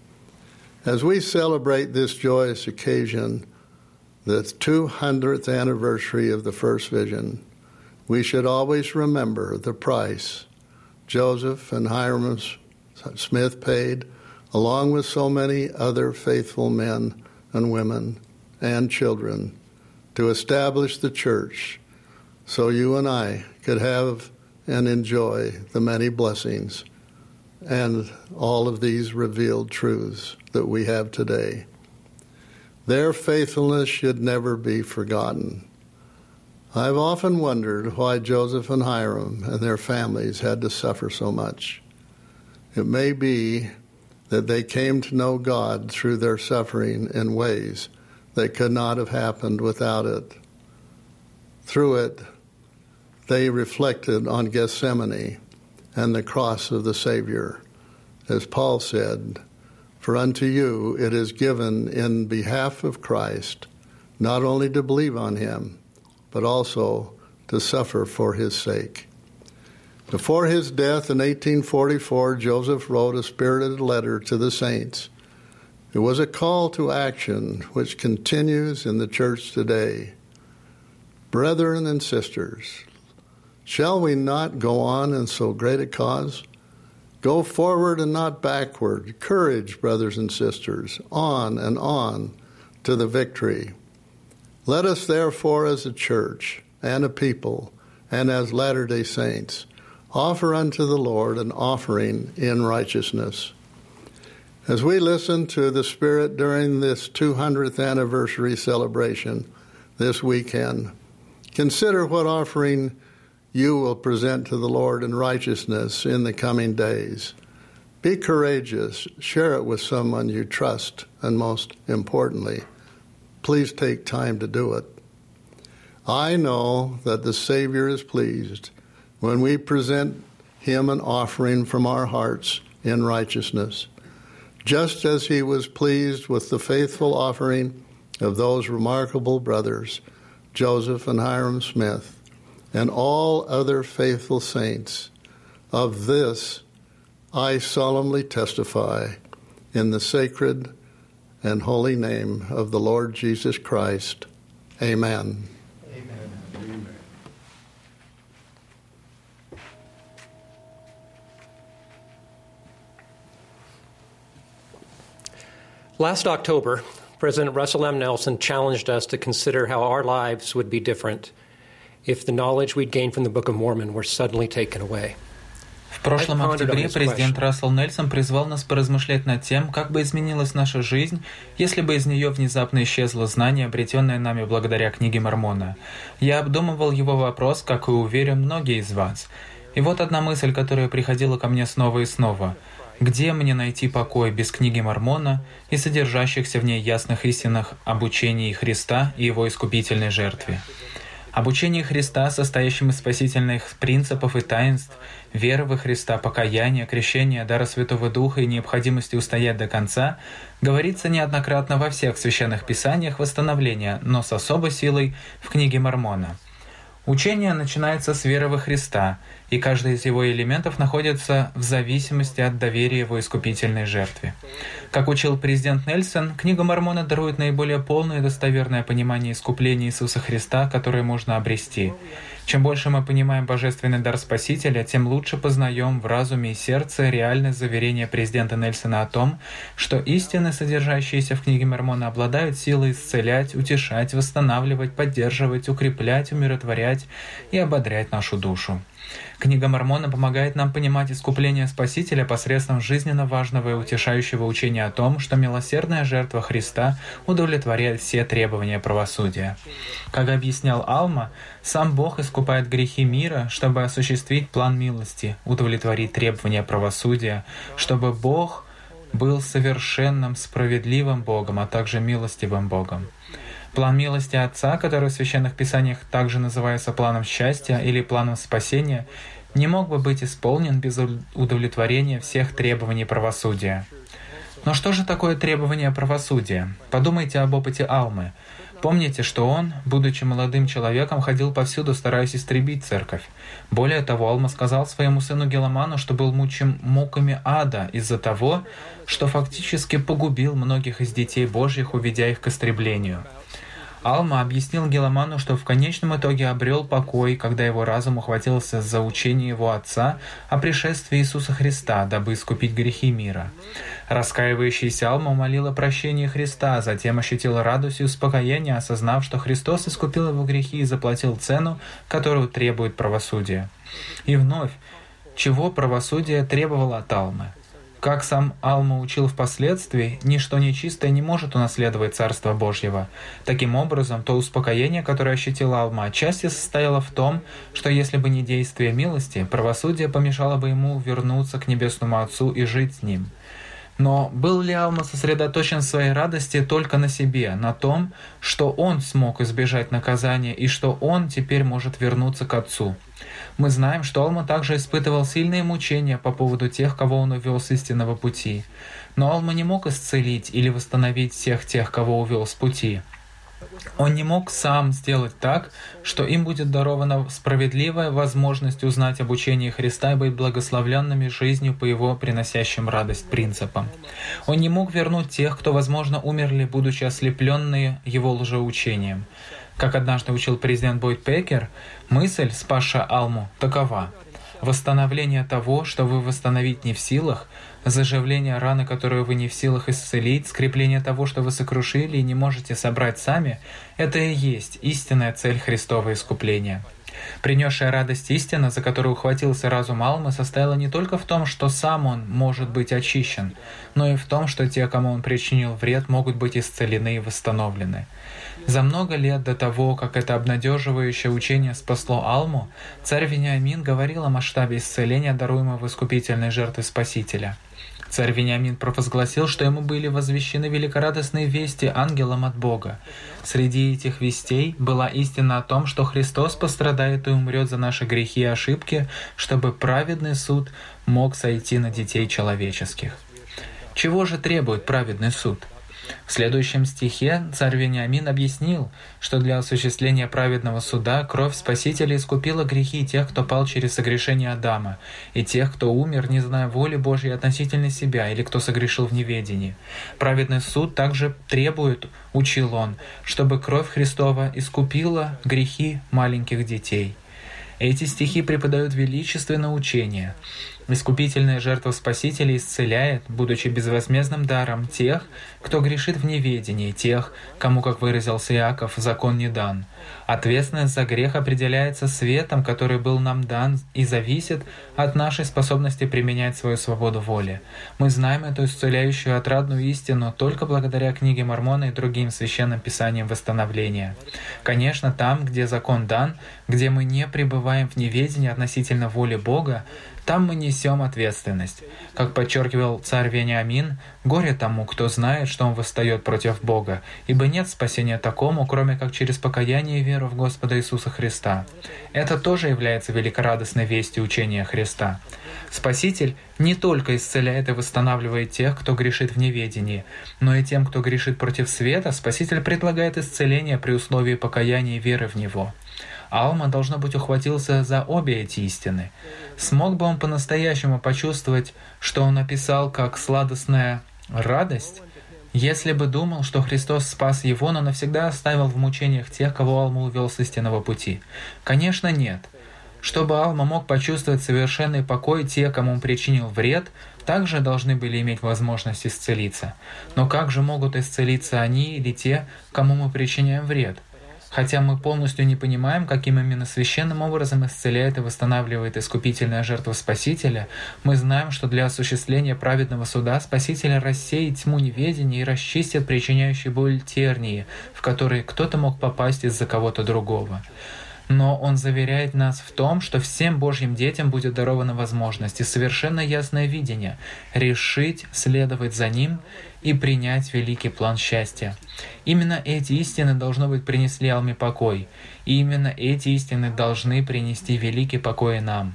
As we celebrate this joyous occasion, the two hundredth anniversary of the first vision, we should always remember the price Joseph and Hiram Smith paid, along with so many other faithful men and women and children, to establish the church so you and I could have and enjoy the many blessings and all of these revealed truths that we have today. Their faithfulness should never be forgotten. I've often wondered why Joseph and Hiram and their families had to suffer so much. It may be that they came to know God through their suffering in ways that could not have happened without it. Through it, they reflected on Gethsemane and the cross of the Savior. As Paul said, "For unto you it is given in behalf of Christ, not only to believe on him, but also to suffer for his sake." Before his death in eighteen forty-four, Joseph wrote a spirited letter to the saints. It was a call to action which continues in the church today. Brethren and sisters, shall we not go on in so great a cause? Go forward and not backward. Courage, brothers and sisters, on and on to the victory. Let us therefore as a church and a people and as Latter-day Saints offer unto the Lord an offering in righteousness. As we listen to the Spirit during this two hundredth anniversary celebration this weekend, consider what offering you will present to the Lord in righteousness in the coming days. Be courageous. Share it with someone you trust, and most importantly, please take time to do it. I know that the Savior is pleased when we present Him an offering from our hearts in righteousness, just as He was pleased with the faithful offering of those remarkable brothers, Joseph and Hiram Smith, and all other faithful saints. Of this I solemnly testify in the sacred and holy name of the Lord Jesus Christ. Amen. Amen. Last October, President Russell M. Nelson challenged us to consider how our lives would be different if the knowledge we'd gained from the Book of Mormon were suddenly taken away. В прошлом октябре президент Рассел Нельсон призвал нас поразмышлять над тем, как бы изменилась наша жизнь, если бы из нее внезапно исчезло знание, обретенное нами благодаря книге Мормона. Я обдумывал его вопрос, как и уверен, многие из вас. И вот одна мысль, которая приходила ко мне снова и снова. Где мне найти покой без книги Мормона и содержащихся в ней ясных истинах об учении Христа и Его искупительной жертве? Обучение Христа, состоящем из спасительных принципов и таинств, веры во Христа, покаяния, крещения, дара Святого Духа и необходимости устоять до конца, говорится неоднократно во всех священных писаниях восстановления, но с особой силой в книге Мормона. Учение начинается с веры во Христа, и каждый из его элементов находится в зависимости от доверия его искупительной жертве. Как учил президент Нельсон, книга Мормона дарует наиболее полное и достоверное понимание искупления Иисуса Христа, которое можно обрести. Чем больше мы понимаем божественный дар Спасителя, тем лучше познаем в разуме и сердце реальность заверения президента Нельсона о том, что истины, содержащиеся в книге Мормона, обладают силой исцелять, утешать, восстанавливать, поддерживать, укреплять, умиротворять и ободрять нашу душу. Книга Мормона помогает нам понимать искупление Спасителя посредством жизненно важного и утешающего учения о том, что милосердная жертва Христа удовлетворяет все требования правосудия. Как объяснял Алма, сам Бог искупает грехи мира, чтобы осуществить план милости, удовлетворить требования правосудия, чтобы Бог был совершенным, справедливым Богом, а также милостивым Богом. План милости Отца, который в Священных Писаниях также называется планом счастья или планом спасения, не мог бы быть исполнен без удовлетворения всех требований правосудия. Но что же такое требование правосудия? Подумайте об опыте Алмы. Помните, что он, будучи молодым человеком, ходил повсюду, стараясь истребить церковь. Более того, Алма сказал своему сыну Геламану, что был мучим муками ада из-за того, что фактически погубил многих из детей Божьих, уведя их к истреблению. Алма объяснил Геламану, что в конечном итоге обрел покой, когда его разум ухватился за учение его отца о пришествии Иисуса Христа, дабы искупить грехи мира. Раскаивающийся Алма молил о прощении Христа, а затем ощутил радость и успокоение, осознав, что Христос искупил его грехи и заплатил цену, которую требует правосудие. И вновь, чего правосудие требовало от Алмы? Как сам Алма учил впоследствии, ничто нечистое не может унаследовать Царство Божьего. Таким образом, то успокоение, которое ощутил Алма, отчасти состояло в том, что если бы не действие милости, правосудие помешало бы ему вернуться к Небесному Отцу и жить с Ним. Но был ли Алма сосредоточен в своей радости только на себе, на том, что он смог избежать наказания и что он теперь может вернуться к Отцу? Мы знаем, что Алма также испытывал сильные мучения по поводу тех, кого он увел с истинного пути. Но Алма не мог исцелить или восстановить всех тех, кого увел с пути. Он не мог сам сделать так, что им будет дарована справедливая возможность узнать об учении Христа и быть благословленными жизнью по Его приносящим радость принципам. Он не мог вернуть тех, кто, возможно, умерли, будучи ослепленные Его лжеучением. Как однажды учил президент Бойд Пекер, мысль, спасшая Алму, такова: восстановление того, что вы восстановить не в силах, заживление раны, которую вы не в силах исцелить, скрепление того, что вы сокрушили и не можете собрать сами — это и есть истинная цель Христова искупления. Принесшая радость истина, за которую ухватился разум Алмы, состояла не только в том, что сам он может быть очищен, но и в том, что те, кому он причинил вред, могут быть исцелены и восстановлены. За много лет до того, как это обнадеживающее учение спасло Алму, царь Вениамин говорил о масштабе исцеления, даруемого в искупительной жертве Спасителя. Царь Вениамин провозгласил, что ему были возвещены великорадостные вести ангелом от Бога. Среди этих вестей была истина о том, что Христос пострадает и умрет за наши грехи и ошибки, чтобы праведный суд мог сойти на детей человеческих. Чего же требует праведный суд? В следующем стихе царь Вениамин объяснил, что для осуществления праведного суда кровь Спасителя искупила грехи тех, кто пал через согрешение Адама, и тех, кто умер, не зная воли Божьей относительно себя, или кто согрешил в неведении. Праведный суд также требует, учил он, чтобы кровь Христова искупила грехи маленьких детей. Эти стихи преподают величественное учение. Искупительная жертва Спасителя исцеляет, будучи безвозмездным даром, тех, кто грешит в неведении, тех, кому, как выразился Иаков, закон не дан. Ответственность за грех определяется светом, который был нам дан, и зависит от нашей способности применять свою свободу воли. Мы знаем эту исцеляющую отрадную истину только благодаря книге Мормона и другим священным писаниям восстановления. Конечно, там, где закон дан, где мы не пребываем в неведении относительно воли Бога, там мы несем ответственность. Как подчеркивал царь Вениамин, горе тому, кто знает, что он восстает против Бога, ибо нет спасения такому, кроме как через покаяние и веру в Господа Иисуса Христа. Это тоже является великорадостной вестью учения Христа. Спаситель не только исцеляет и восстанавливает тех, кто грешит в неведении, но и тем, кто грешит против света, Спаситель предлагает исцеление при условии покаяния и веры в Него. Алма, должно быть, ухватился за обе эти истины. Смог бы он по-настоящему почувствовать, что он описал как сладостная радость, если бы думал, что Христос спас его, но навсегда оставил в мучениях тех, кого Алма увел с истинного пути? Конечно, нет. Чтобы Алма мог почувствовать совершенный покой, те, кому он причинил вред, также должны были иметь возможность исцелиться. Но как же могут исцелиться они или те, кому мы причиняем вред? Хотя мы полностью не понимаем, каким именно священным образом исцеляет и восстанавливает искупительная жертва Спасителя, мы знаем, что для осуществления праведного суда Спаситель рассеет тьму неведения и расчистит причиняющие боль тернии, в которые кто-то мог попасть из-за кого-то другого. Но Он заверяет нас в том, что всем Божьим детям будет дарована возможность и совершенно ясное видение решить следовать за Ним и принять великий план счастья. Именно эти истины, должно быть, принесли Алме покой, и именно эти истины должны принести великий покой и нам.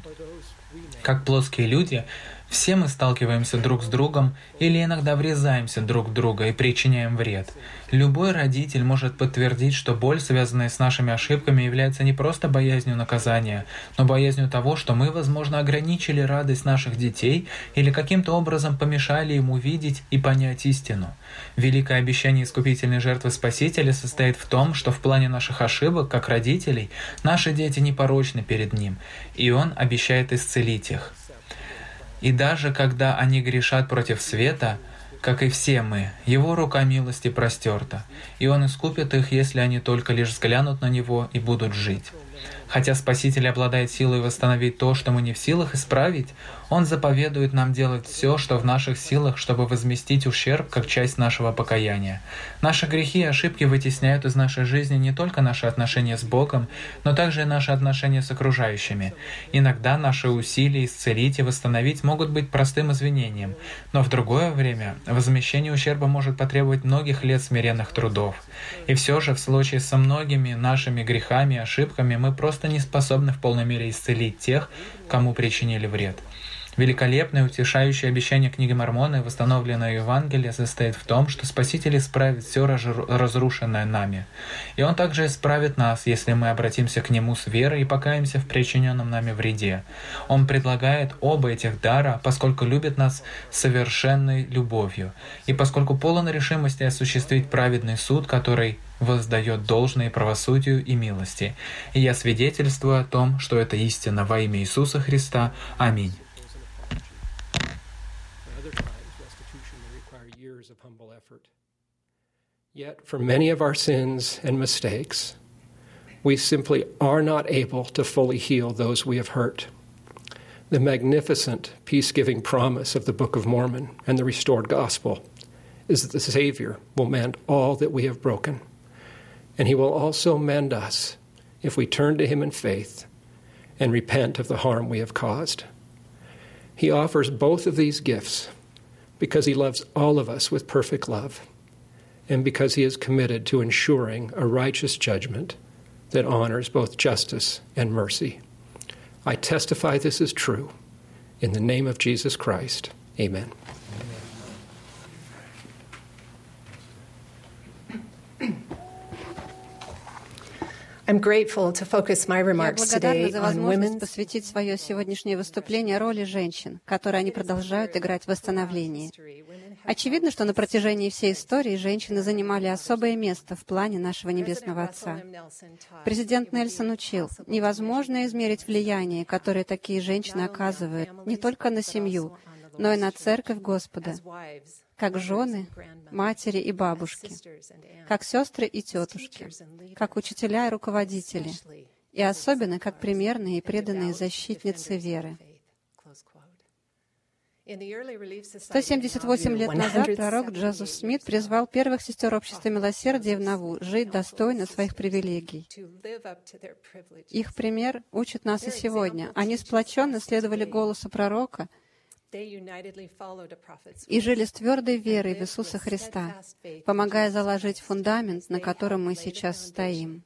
Как плоские люди, все мы сталкиваемся друг с другом или иногда врезаемся друг в друга и причиняем вред. Любой родитель может подтвердить, что боль, связанная с нашими ошибками, является не просто боязнью наказания, но боязнью того, что мы, возможно, ограничили радость наших детей или каким-то образом помешали им увидеть и понять истину. Великое обещание искупительной жертвы Спасителя состоит в том, что в плане наших ошибок, как родителей, наши дети непорочны перед Ним, и Он обещает исцелить их. И даже когда они грешат против света, как и все мы, Его рука милости простерта, и Он искупит их, если они только лишь взглянут на Него и будут жить. Хотя Спаситель обладает силой восстановить то, что мы не в силах исправить, Он заповедует нам делать все, что в наших силах, чтобы возместить ущерб как часть нашего покаяния. Наши грехи и ошибки вытесняют из нашей жизни не только наши отношения с Богом, но также и наши отношения с окружающими. Иногда наши усилия исцелить и восстановить могут быть простым извинением, но в другое время возмещение ущерба может потребовать многих лет смиренных трудов. И все же в случае со многими нашими грехами и ошибками мы просто не способны в полной мере исцелить тех, кому причинили вред. Великолепное утешающее обещание книги Мормона и восстановленное Евангелие состоит в том, что Спаситель исправит все разрушенное нами. И Он также исправит нас, если мы обратимся к Нему с верой и покаемся в причиненном нами вреде. Он предлагает оба этих дара, поскольку любит нас совершенной любовью, и поскольку полон решимости осуществить праведный суд, который воздает должное правосудию и милости. И я свидетельствую о том, что это истина во имя Иисуса Христа. Аминь. Yet, for many of our sins and mistakes, We simply are not able to fully heal those we have hurt. The magnificent peace-giving promise of the Book of Mormon and the restored gospel is that the Savior will mend all that we have broken, and He will also mend us if we turn to Him in faith and repent of the harm we have caused. He offers both of these gifts because He loves all of us with perfect love, and because He is committed to ensuring a righteous judgment that honors both justice and mercy. I testify this is true. In the name of Jesus Christ, amen. I'm grateful to focus my Я remarks благодарна today за on возможность women's посвятить свое сегодняшнее выступление роли женщин, которые они продолжают играть в восстановлении. Очевидно, что на протяжении всей истории женщины занимали особое место в плане нашего Небесного Отца. Президент Нельсон учил, невозможно измерить влияние, которое такие женщины оказывают не только на семью, но и на Церковь Господа, как жены, матери и бабушки, как сестры и тетушки, как учителя и руководители, и особенно как примерные и преданные защитницы веры. сто семьдесят восемь лет назад пророк Джозеф Смит призвал первых сестер Общества Милосердия в Наву жить достойно своих привилегий. Их пример учит нас и сегодня. Они сплоченно следовали голосу пророка и жили с твердой верой в Иисуса Христа, помогая заложить фундамент, на котором мы сейчас стоим.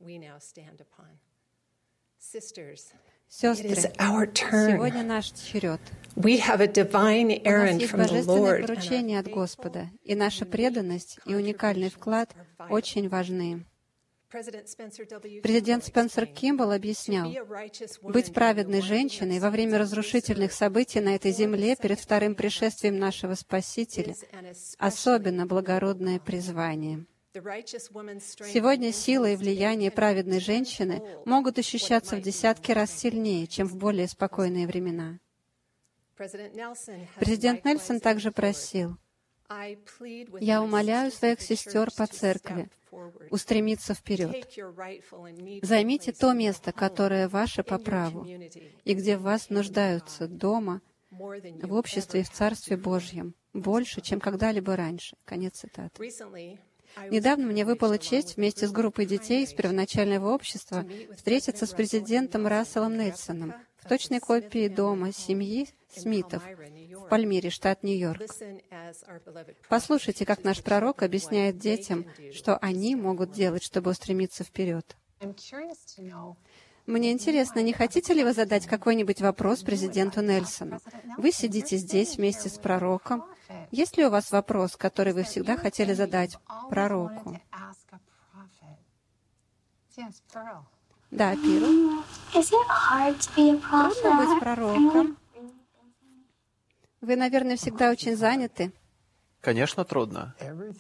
Сестры, сегодня наш черед. У нас есть божественное поручение от Господа, и наша преданность и уникальный вклад очень важны. Президент Спенсер Кимбл объяснял, быть праведной женщиной во время разрушительных событий на этой земле перед вторым пришествием нашего Спасителя — особенно благородное призвание. Сегодня сила и влияние праведной женщины могут ощущаться в десятки раз сильнее, чем в более спокойные времена. Президент Нельсон также просил: «Я умоляю своих сестер по церкви устремиться вперед. Займите то место, которое ваше по праву, и где в вас нуждаются дома, в обществе и в Царстве Божьем, больше, чем когда-либо раньше». Конец цитаты. Недавно мне выпала честь вместе с группой детей из первоначального общества встретиться с президентом Расселом Нельсоном в точной копии дома семьи Смитов в Пальмире, штат Нью-Йорк. Послушайте, как наш пророк объясняет детям, что они могут делать, чтобы устремиться вперед. Мне интересно, не хотите ли вы задать какой-нибудь вопрос президенту Нельсону? Вы сидите здесь вместе с пророком. Есть ли у вас вопрос, который вы всегда хотели задать пророку? Да, Пиру. Трудно быть пророком. Вы, наверное, всегда очень заняты. Конечно, трудно.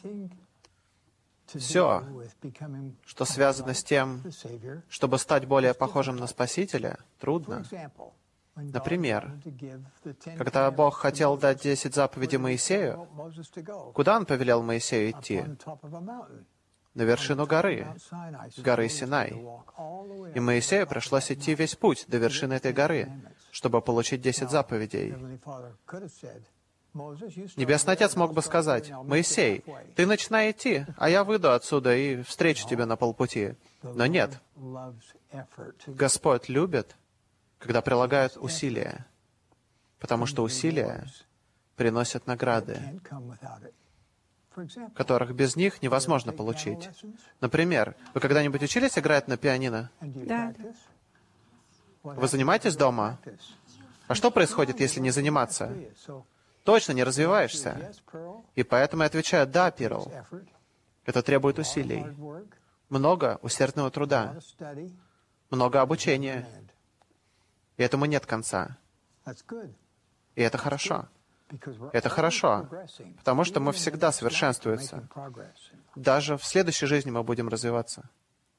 Все, что связано с тем, чтобы стать более похожим на Спасителя, трудно. Например, когда Бог хотел дать десять заповедей Моисею, куда Он повелел Моисею идти? На вершину горы, горы Синай. И Моисею пришлось идти весь путь до вершины этой горы, чтобы получить десять заповедей. Небесный Отец мог бы сказать: «Моисей, ты начинай идти, а я выйду отсюда и встречу тебя на полпути». Но нет. Господь любит, когда прилагают усилия, потому что усилия приносят награды, которых без них невозможно получить. Например, вы когда-нибудь учились играть на пианино? Да. Вы занимаетесь дома? А что происходит, если не заниматься? Точно не развиваешься. И поэтому я отвечаю: да, Пирл. Это требует усилий. Много усердного труда. Много обучения. И этому нет конца. И это хорошо. Это хорошо, потому что мы всегда совершенствуемся. Даже в следующей жизни мы будем развиваться.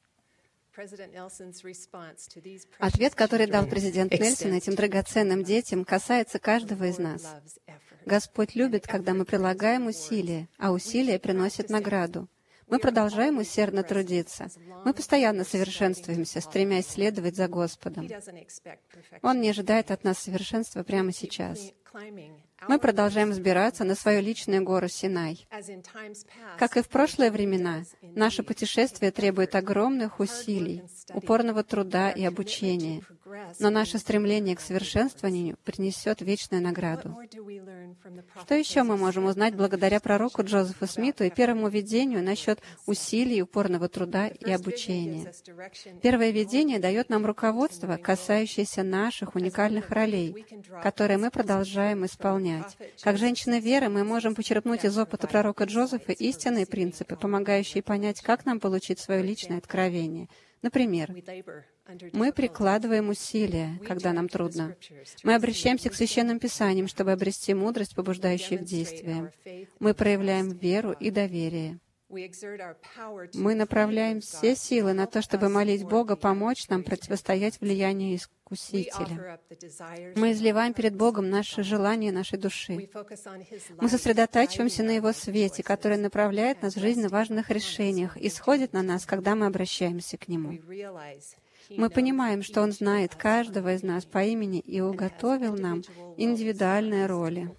Ответ, который дал президент Нельсон этим драгоценным детям, касается каждого из нас. Господь любит, когда мы прилагаем усилия, а усилия приносят награду. Мы продолжаем усердно трудиться. Мы постоянно совершенствуемся, стремясь следовать за Господом. Он не ожидает от нас совершенства прямо сейчас. Мы продолжаем взбираться на свою личную гору Синай. Как и в прошлые времена, наше путешествие требует огромных усилий, упорного труда и обучения. Но наше стремление к совершенствованию принесет вечную награду. Что еще мы можем узнать благодаря пророку Джозефу Смиту и первому видению насчет усилий, упорного труда и обучения? Первое видение дает нам руководство, касающееся наших уникальных ролей, которые мы продолжаем исполнять. Как женщины веры мы можем почерпнуть из опыта пророка Джозефа истинные принципы, помогающие понять, как нам получить свое личное откровение. Например, мы прикладываем усилия, когда нам трудно. Мы обращаемся к Священным Писаниям, чтобы обрести мудрость, побуждающую к действиям. Мы проявляем веру и доверие. Мы направляем все силы на то, чтобы молить Бога помочь нам противостоять влиянию искусителя. Мы изливаем перед Богом наши желания нашей души. Мы сосредотачиваемся на Его свете, который направляет нас в жизненно важных решениях и сходит на нас, когда мы обращаемся к Нему. Мы понимаем, что Он знает каждого из нас по имени и уготовил нам индивидуальные роли.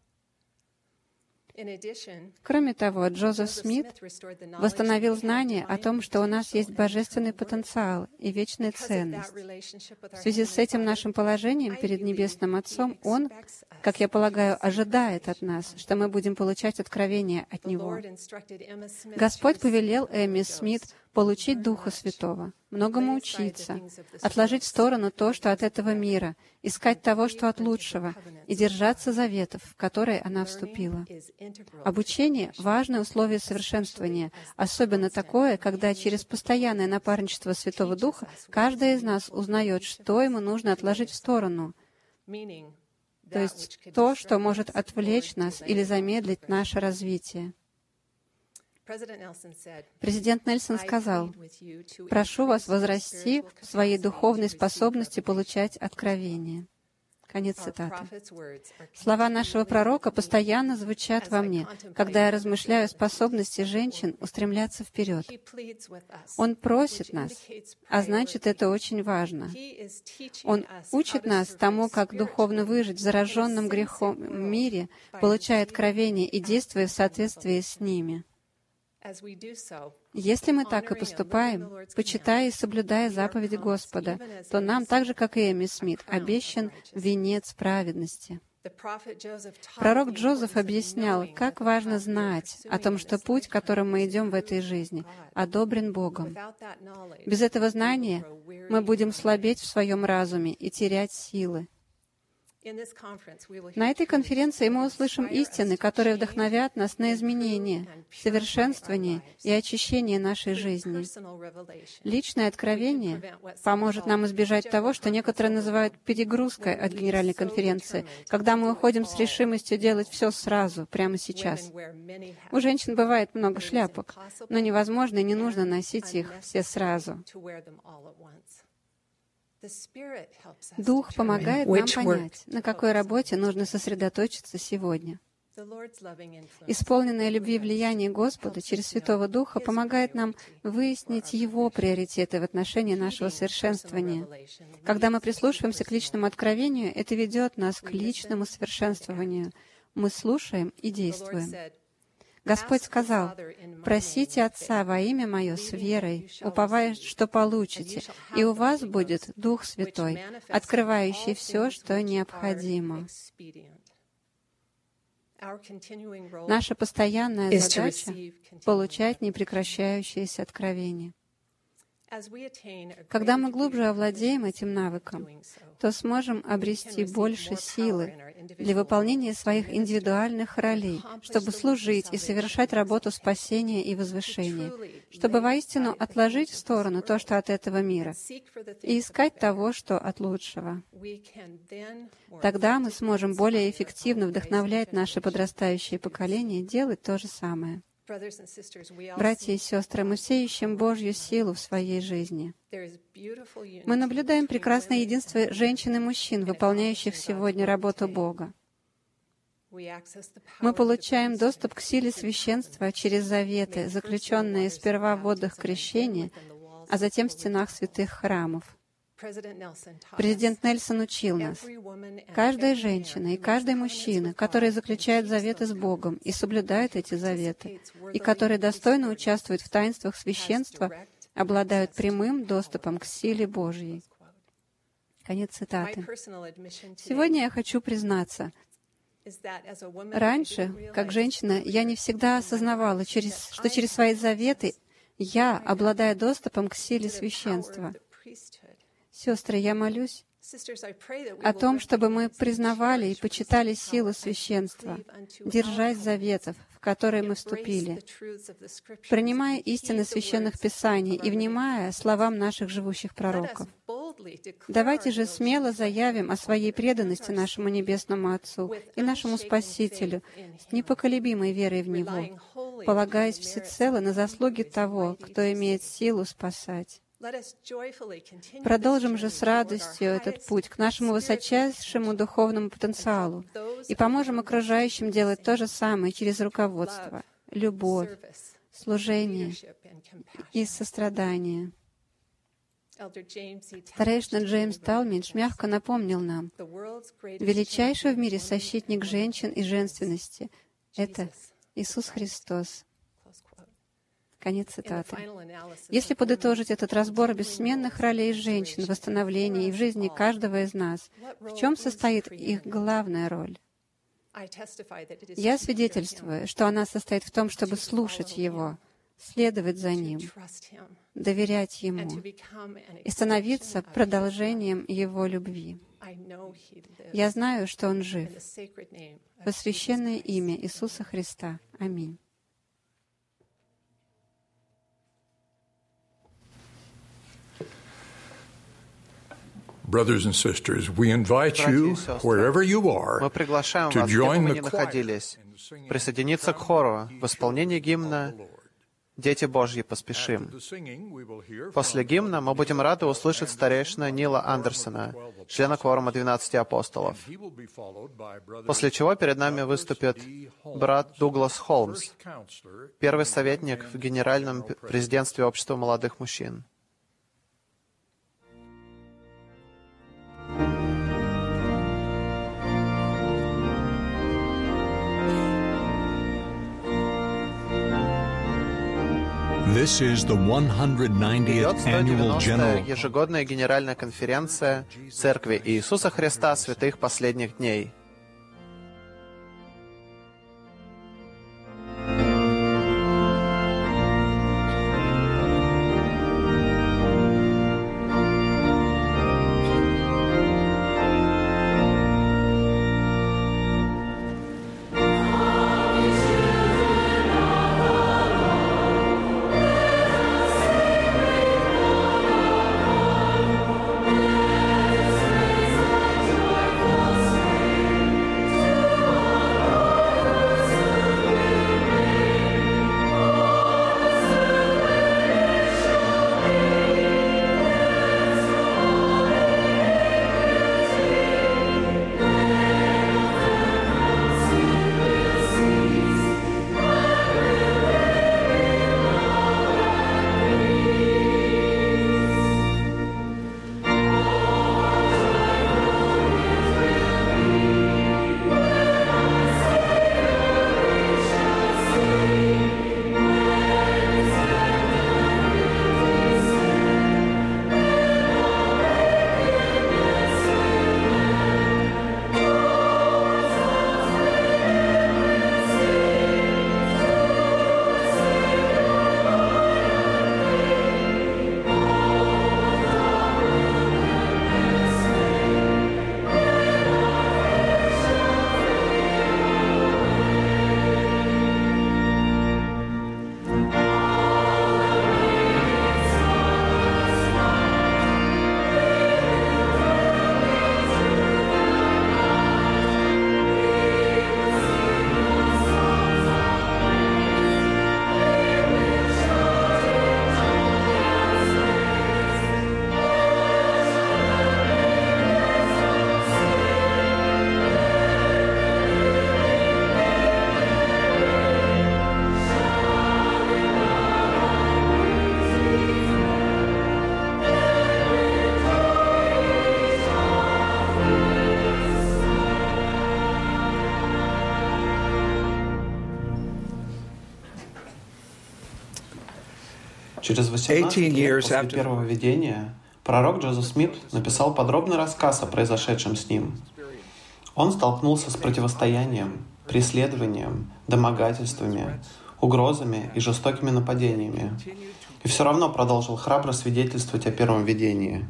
Кроме того, Джозеф Смит восстановил знание о том, что у нас есть божественный потенциал и вечная ценность. В связи с этим нашим положением перед Небесным Отцом Он, как я полагаю, ожидает от нас, что мы будем получать откровения от Него. Господь повелел Эмми Смит получить Духа Святого, многому учиться, отложить в сторону то, что от этого мира, искать того, что от лучшего, и держаться заветов, в которые она вступила. Обучение — важное условие совершенствования, особенно такое, когда через постоянное напарничество Святого Духа каждый из нас узнает, что ему нужно отложить в сторону, то есть то, что может отвлечь нас или замедлить наше развитие. Президент Нельсон сказал: «Прошу вас возрасти в своей духовной способности получать откровения». Конец цитаты. Слова нашего пророка постоянно звучат во мне, когда я размышляю о способности женщин устремляться вперед. Он просит нас, а значит, это очень важно. Он учит нас тому, как духовно выжить в зараженном грехом мире, получая откровения и действуя в соответствии с ними. Если мы так и поступаем, почитая и соблюдая заповеди Господа, то нам, так же, как и Эмми Смит, обещан венец праведности. Пророк Джозеф объяснял, как важно знать о том, что путь, которым мы идем в этой жизни, одобрен Богом. Без этого знания мы будем слабеть в своем разуме и терять силы. На этой конференции мы услышим истины, которые вдохновят нас на изменение, совершенствование и очищение нашей жизни. Личное откровение поможет нам избежать того, что некоторые называют перегрузкой от Генеральной конференции, когда мы уходим с решимостью делать все сразу, прямо сейчас. У женщин бывает много шляпок, но невозможно и не нужно носить их все сразу. Дух помогает нам понять, на какой работе нужно сосредоточиться сегодня. Исполненное любви влияние Господа через Святого Духа помогает нам выяснить Его приоритеты в отношении нашего совершенствования. Когда мы прислушиваемся к личному откровению, это ведет нас к личному совершенствованию. Мы слушаем и действуем. Господь сказал: «Просите Отца во имя Мое с верой, уповая, что получите, и у вас будет Дух Святой, открывающий все, что необходимо». Наша постоянная задача — получать непрекращающееся откровение. Когда мы глубже овладеем этим навыком, то сможем обрести больше силы для выполнения своих индивидуальных ролей, чтобы служить и совершать работу спасения и возвышения, чтобы воистину отложить в сторону то, что от этого мира, и искать того, что от лучшего. Тогда мы сможем более эффективно вдохновлять наше подрастающее поколение делать то же самое. Братья и сестры, мы все ищем Божью силу в своей жизни. Мы наблюдаем прекрасное единство женщин и мужчин, выполняющих сегодня работу Бога. Мы получаем доступ к силе священства через заветы, заключенные сперва в водах крещения, а затем в стенах святых храмов. Президент Нельсон учил нас: каждая женщина и каждый мужчина, которые заключают заветы с Богом и соблюдают эти заветы, и которые достойно участвуют в таинствах священства, обладают прямым доступом к силе Божьей. Конец цитаты. Сегодня я хочу признаться, раньше, как женщина, я не всегда осознавала, через, что через свои заветы я обладаю доступом к силе священства. Сестры, я молюсь о том, чтобы мы признавали и почитали силу священства, держась заветов, в которые мы вступили, принимая истины священных писаний и внимая словам наших живущих пророков. Давайте же смело заявим о своей преданности нашему Небесному Отцу и нашему Спасителю с непоколебимой верой в Него, полагаясь всецело на заслуги того, кто имеет силу спасать. Продолжим же с радостью этот путь к нашему высочайшему духовному потенциалу и поможем окружающим делать то же самое через руководство, любовь, служение и сострадание. Старейшина Джеймс Талмидж мягко напомнил нам: величайший в мире защитник женщин и женственности — это Иисус Христос. Конец цитаты. Если подытожить этот разбор бессменных ролей женщин в восстановлении и в жизни каждого из нас, в чем состоит их главная роль? Я свидетельствую, что она состоит в том, чтобы слушать Его, следовать за Ним, доверять Ему и становиться продолжением Его любви. Я знаю, что Он жив. Во священное имя Иисуса Христа. Аминь. Brothers and sisters, we invite you, wherever you are, Мы приглашаем to вас, где бы join мы the ни choir находились, присоединиться к хору в исполнении гимна «Дети Божьи, поспешим». После гимна мы будем рады услышать старейшину Нила Андерсона, члена кворума двенадцати апостолов, после чего перед нами выступит брат Дуглас Холмс, первый советник в Генеральном президентстве Общества молодых мужчин. This is the one hundred ninetieth Идет annual сто девяностая general. ежегодная генеральная конференция Церкви Иисуса Христа святых последних дней. Praise Через восемнадцать лет после первого видения пророк Джозеф Смит написал подробный рассказ о произошедшем с ним. Он столкнулся с противостоянием, преследованием, домогательствами, угрозами и жестокими нападениями. И все равно продолжил храбро свидетельствовать о первом видении.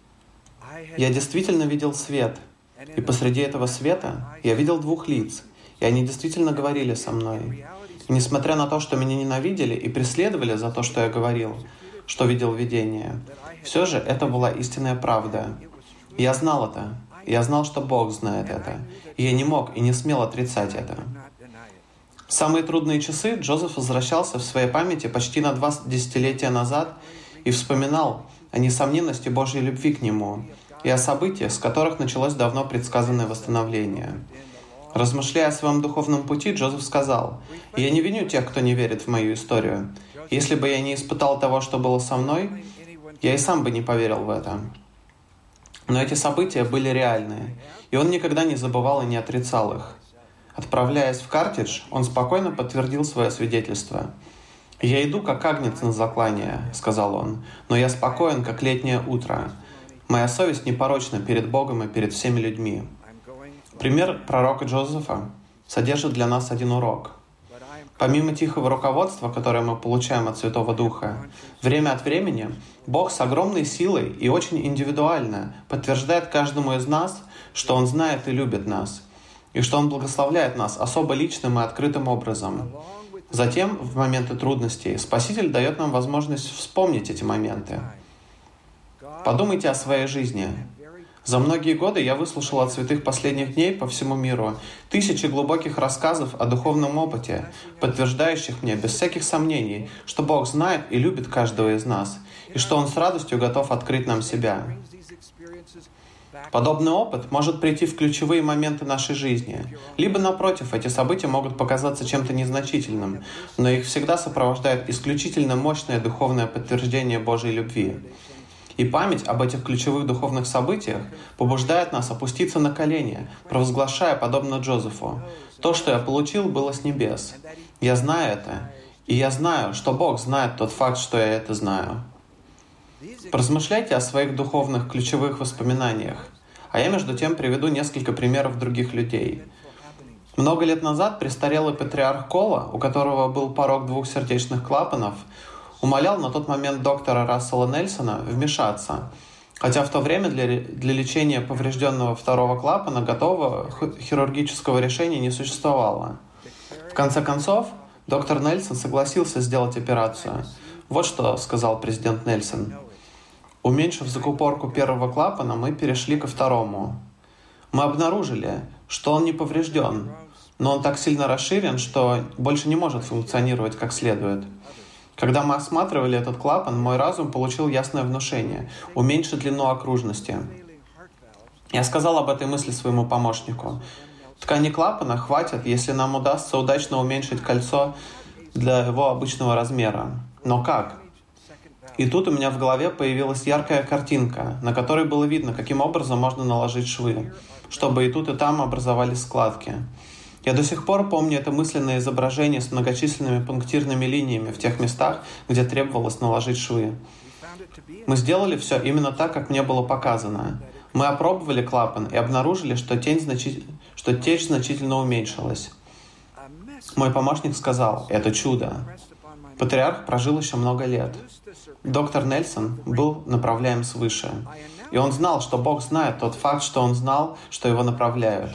«Я действительно видел свет, и посреди этого света я видел двух лиц, и они действительно говорили со мной. И несмотря на то, что меня ненавидели и преследовали за то, что я говорил, что видел видение, все же это была истинная правда. Я знал это, я знал, что Бог знает это, и я не мог и не смел отрицать это». В самые трудные часы Джозеф возвращался в своей памяти почти на два десятилетия назад и вспоминал о несомненности Божьей любви к нему и о событиях, с которых началось давно предсказанное восстановление. Размышляя о своем духовном пути, Джозеф сказал: «Я не виню тех, кто не верит в мою историю. Если бы я не испытал того, что было со мной, я и сам бы не поверил в это». Но эти события были реальные, и он никогда не забывал и не отрицал их. Отправляясь в Картидж, он спокойно подтвердил свое свидетельство. «Я иду, как агнец на заклание», — сказал он, «но я спокоен, как летнее утро. Моя совесть непорочна перед Богом и перед всеми людьми». Пример пророка Джозефа содержит для нас один урок. Помимо тихого руководства, которое мы получаем от Святого Духа, время от времени Бог с огромной силой и очень индивидуально подтверждает каждому из нас, что Он знает и любит нас, и что Он благословляет нас особо личным и открытым образом. Затем, в моменты трудностей, Спаситель дает нам возможность вспомнить эти моменты. Подумайте о своей жизни. За многие годы я выслушал от святых последних дней по всему миру тысячи глубоких рассказов о духовном опыте, подтверждающих мне без всяких сомнений, что Бог знает и любит каждого из нас, и что Он с радостью готов открыть нам себя. Подобный опыт может прийти в ключевые моменты нашей жизни. Либо, напротив, эти события могут показаться чем-то незначительным, но их всегда сопровождает исключительно мощное духовное подтверждение Божьей любви. И память об этих ключевых духовных событиях побуждает нас опуститься на колени, провозглашая, подобно Джозефу: «То, что я получил, было с небес. Я знаю это, и я знаю, что Бог знает тот факт, что я это знаю». Поразмышляйте о своих духовных ключевых воспоминаниях, а я между тем приведу несколько примеров других людей. Много лет назад престарелый патриарх Кола, у которого был порок двух сердечных клапанов, умолял на тот момент доктора Рассела Нельсона вмешаться, хотя в то время для, для лечения поврежденного второго клапана готового хирургического решения не существовало. В конце концов, доктор Нельсон согласился сделать операцию. Вот что сказал президент Нельсон: «Уменьшив закупорку первого клапана, мы перешли ко второму. Мы обнаружили, что он не поврежден, но он так сильно расширен, что больше не может функционировать как следует. Когда мы осматривали этот клапан, мой разум получил ясное внушение — уменьшить длину окружности. Я сказал об этой мысли своему помощнику. Ткани клапана хватит, если нам удастся удачно уменьшить кольцо для его обычного размера. Но как? И тут у меня в голове появилась яркая картинка, на которой было видно, каким образом можно наложить швы, чтобы и тут, и там образовались складки. Я до сих пор помню это мысленное изображение с многочисленными пунктирными линиями в тех местах, где требовалось наложить швы. Мы сделали все именно так, как мне было показано. Мы опробовали клапан и обнаружили, что, тень значи... что течь значительно уменьшилась. Мой помощник сказал: «Это чудо». Патриарх прожил еще много лет. Доктор Нельсон был направляем свыше. И он знал, что Бог знает тот факт, что он знал, что его направляют.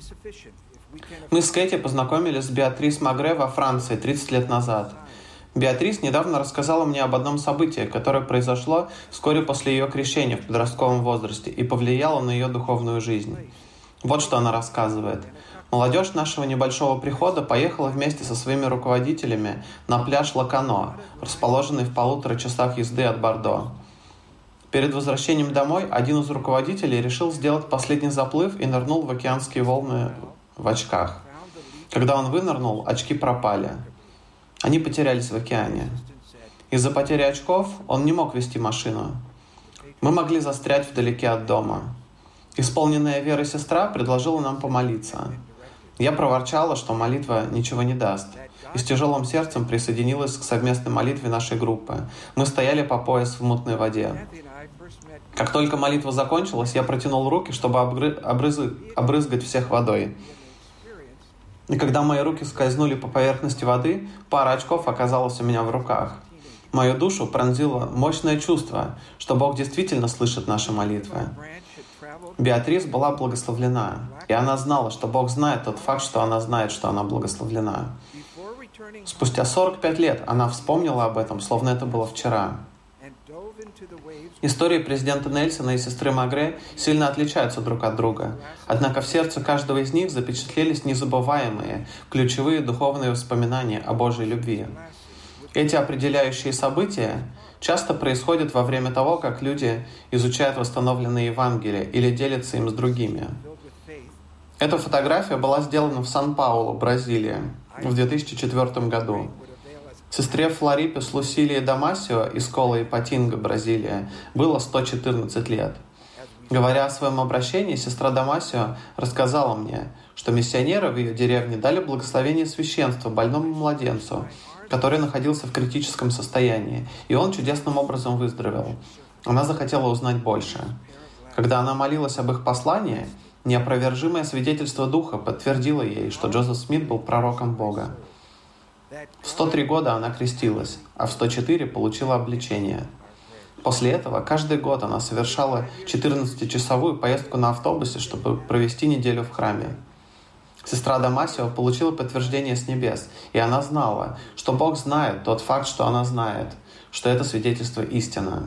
Мы с Кэти познакомились с Беатрис Магре во Франции тридцать лет назад. Беатрис недавно рассказала мне об одном событии, которое произошло вскоре после ее крещения в подростковом возрасте и повлияло на ее духовную жизнь. Вот что она рассказывает. Молодежь нашего небольшого прихода поехала вместе со своими руководителями на пляж Лакано, расположенный в полутора часах езды от Бордо. Перед возвращением домой один из руководителей решил сделать последний заплыв и нырнул в океанские волны в очках. Когда он вынырнул, очки пропали. Они потерялись в океане. Из-за потери очков он не мог вести машину. Мы могли застрять вдалеке от дома. Исполненная верой сестра предложила нам помолиться. Я проворчала, что молитва ничего не даст. и с тяжелым сердцем присоединилась к совместной молитве нашей группы. Мы стояли по пояс в мутной воде. Как только молитва закончилась, я протянул руки, чтобы обгры... обрызы... обрызгать всех водой. И когда мои руки скользнули по поверхности воды, пара очков оказалась у меня в руках. Мою душу пронзило мощное чувство, что Бог действительно слышит наши молитвы. Беатрис была благословлена, и она знала, что Бог знает тот факт, что она знает, что она благословлена. Спустя сорок пять лет она вспомнила об этом, словно это было вчера. Истории президента Нельсона и сестры Магре сильно отличаются друг от друга. Однако в сердце каждого из них запечатлелись незабываемые, ключевые духовные воспоминания о Божьей любви. Эти определяющие события часто происходят во время того, как люди изучают восстановленные Евангелия или делятся им с другими. Эта фотография была сделана в Сан-Паулу, Бразилия, в две тысячи четвёртом году. Сестре Флорипес Лусилии Дамасио из Кола Ипатинга, Бразилия, было сто четырнадцать лет. Говоря о своем обращении, сестра Дамасио рассказала мне, что миссионеры в ее деревне дали благословение священства больному младенцу, который находился в критическом состоянии, и он чудесным образом выздоровел. Она захотела узнать больше. Когда она молилась об их послании, неопровержимое свидетельство Духа подтвердило ей, что Джозеф Смит был пророком Бога. В сто три года она крестилась, а в сто четыре получила обличение. После этого каждый год она совершала четырнадцатичасовую поездку на автобусе, чтобы провести неделю в храме. Сестра Дамасио получила подтверждение с небес, и она знала, что Бог знает тот факт, что она знает, что это свидетельство истина.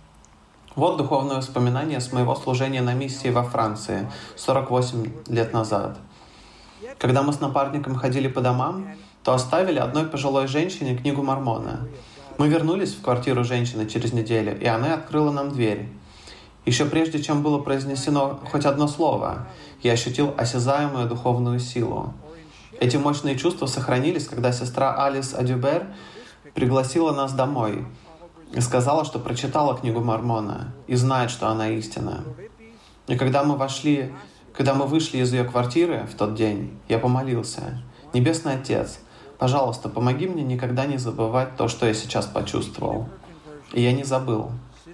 Вот духовное воспоминание с моего служения на миссии во Франции сорок восемь лет назад. Когда мы с напарником ходили по домам, то оставили одной пожилой женщине книгу Мормона. Мы вернулись в квартиру женщины через неделю, и она открыла нам дверь. Еще прежде, чем было произнесено хоть одно слово, я ощутил осязаемую духовную силу. Эти мощные чувства сохранились, когда сестра Алис Адюбер пригласила нас домой и сказала, что прочитала книгу Мормона и знает, что она истина. И когда мы вошли, когда мы вышли из ее квартиры в тот день, я помолился: «Небесный Отец, пожалуйста, помоги мне никогда не забывать то, что я сейчас почувствовал». И я не забыл.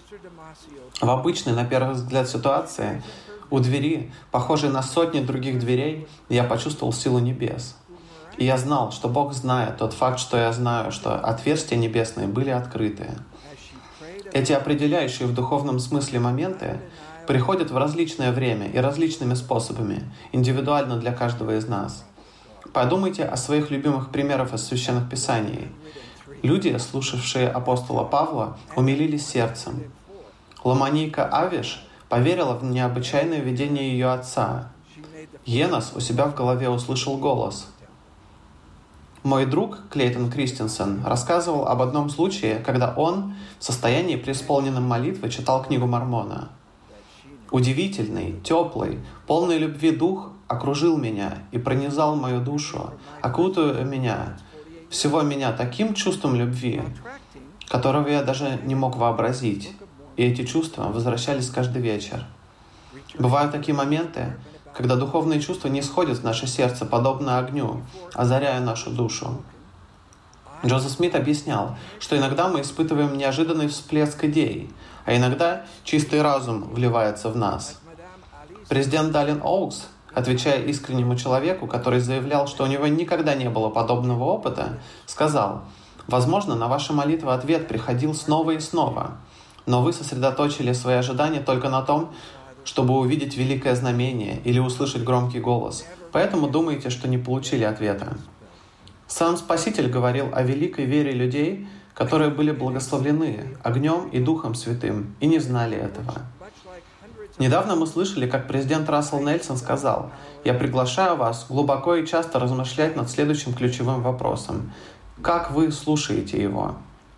В обычной, на первый взгляд, ситуации у двери, похожей на сотни других дверей, я почувствовал силу небес. И я знал, что Бог знает тот факт, что я знаю, что отверстия небесные были открыты. Эти определяющие в духовном смысле моменты приходят в различное время и различными способами, индивидуально для каждого из нас. Подумайте о своих любимых примерах из Священных Писаний. Люди, слушавшие апостола Павла, умилились сердцем. Ламанийка Авиш поверила в необычайное видение ее отца. Енос у себя в голове услышал голос. Мой друг Клейтон Кристенсен рассказывал об одном случае, когда он в состоянии преисполненной молитвы читал книгу Мормона. Удивительный, теплый, полный любви дух окружил меня и пронизал мою душу, окутывая меня, всего меня таким чувством любви, которого я даже не мог вообразить. И эти чувства возвращались каждый вечер. Бывают такие моменты, когда духовные чувства не сходят в наше сердце, подобно огню, озаряя нашу душу. Джозеф Смит объяснял, что иногда мы испытываем неожиданный всплеск идей, а иногда чистый разум вливается в нас. Президент Далин Оукс, отвечая искреннему человеку, который заявлял, что у него никогда не было подобного опыта, сказал: «Возможно, на ваши молитвы ответ приходил снова и снова, но вы сосредоточили свои ожидания только на том, чтобы увидеть великое знамение или услышать громкий голос, поэтому думаете, что не получили ответа». Сам Спаситель говорил о великой вере людей, которые были благословлены огнем и Духом Святым и не знали этого. Недавно мы слышали, как президент Рассел Нельсон сказал: «Я приглашаю вас глубоко и часто размышлять над следующим ключевым вопросом. Как вы слушаете его?»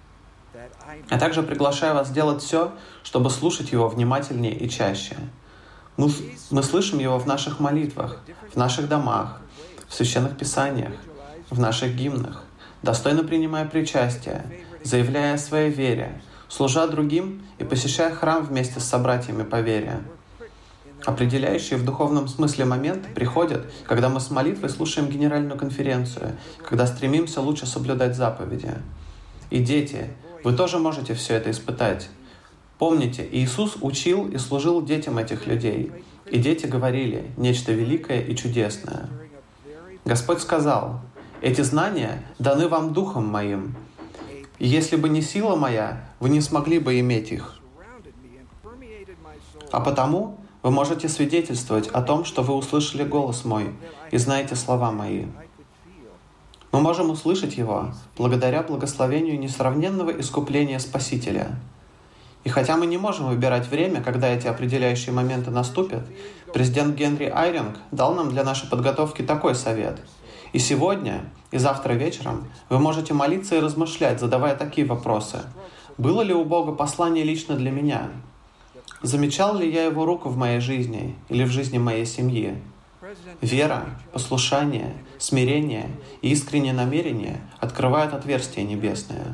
А также приглашаю вас сделать все, чтобы слушать его внимательнее и чаще. Мы, мы слышим его в наших молитвах, в наших домах, в священных писаниях, в наших гимнах, достойно принимая причастие, заявляя о своей вере, служа другим и посещая храм вместе с собратьями по вере. Определяющие в духовном смысле моменты приходят, когда мы с молитвой слушаем Генеральную конференцию, когда стремимся лучше соблюдать заповеди. И дети, вы тоже можете все это испытать. Помните, Иисус учил и служил детям этих людей, и дети говорили нечто великое и чудесное. Господь сказал: «Эти знания даны вам Духом Моим, и если бы не сила Моя, вы не смогли бы иметь их. А потому вы можете свидетельствовать о том, что вы услышали голос Мой и знаете слова Мои». Мы можем услышать Его благодаря благословению несравненного искупления Спасителя. И хотя мы не можем выбирать время, когда эти определяющие моменты наступят, президент Генри Айринг дал нам для нашей подготовки такой совет. И сегодня, и завтра вечером вы можете молиться и размышлять, задавая такие вопросы. Было ли у Бога послание лично для меня? Замечал ли я Его руку в моей жизни или в жизни моей семьи? Вера, послушание, смирение и искреннее намерение открывают отверстие небесное.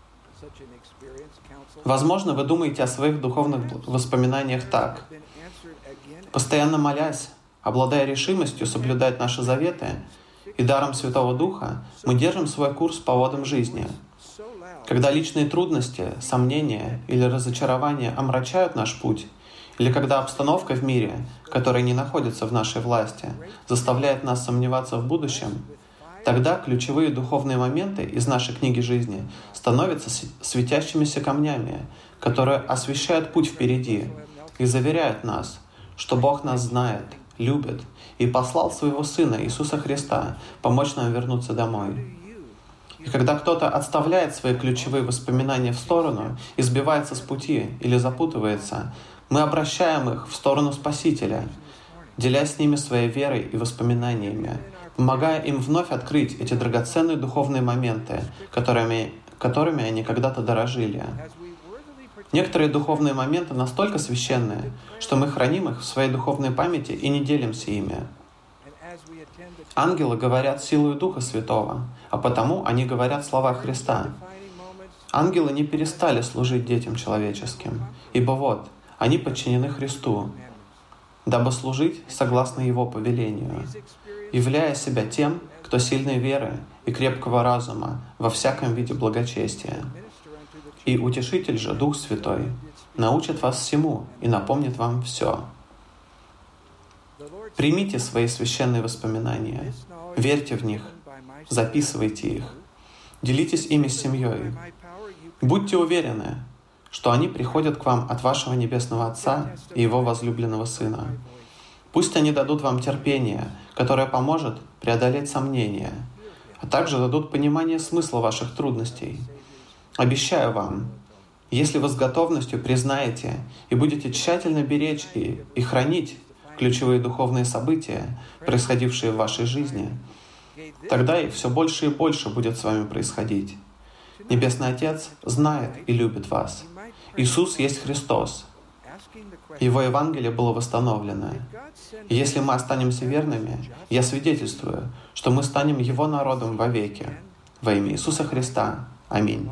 Возможно, вы думаете о своих духовных воспоминаниях так. Постоянно молясь, обладая решимостью соблюдать наши заветы и даром Святого Духа, мы держим свой курс по водам жизни. Когда личные трудности, сомнения или разочарования омрачают наш путь, или когда обстановка в мире, которая не находится в нашей власти, заставляет нас сомневаться в будущем, тогда ключевые духовные моменты из нашей книги жизни становятся светящимися камнями, которые освещают путь впереди и заверяют нас, что Бог нас знает, любит и послал Своего Сына Иисуса Христа помочь нам вернуться домой. И когда кто-то отставляет свои ключевые воспоминания в сторону и сбивается с пути или запутывается, мы обращаем их в сторону Спасителя, делясь с ними своей верой и воспоминаниями, помогая им вновь открыть эти драгоценные духовные моменты, которыми, которыми они когда-то дорожили. Некоторые духовные моменты настолько священные, что мы храним их в своей духовной памяти и не делимся ими. Ангелы говорят силою Духа Святого, а потому они говорят слова Христа. Ангелы не перестали служить детям человеческим, ибо вот, они подчинены Христу, дабы служить согласно Его повелению, являя себя тем, кто сильной веры и крепкого разума во всяком виде благочестия. И Утешитель же, Дух Святой, научит вас всему и напомнит вам все. Примите свои священные воспоминания, верьте в них, записывайте их, делитесь ими с семьей. Будьте уверены, что они приходят к вам от вашего Небесного Отца и Его возлюбленного Сына. Пусть они дадут вам терпение, которое поможет преодолеть сомнения, а также дадут понимание смысла ваших трудностей. Обещаю вам, если вы с готовностью признаете и будете тщательно беречь и, и хранить ключевые духовные события, происходившие в вашей жизни, тогда и все больше и больше будет с вами происходить. Небесный Отец знает и любит вас. Иисус есть Христос. Его Евангелие было восстановлено. И если мы останемся верными, я свидетельствую, что мы станем Его народом вовеки. Во имя Иисуса Христа. Аминь.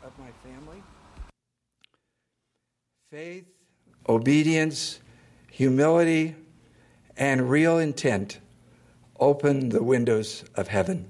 Faith, obedience, humility, and real intent open the windows of heaven.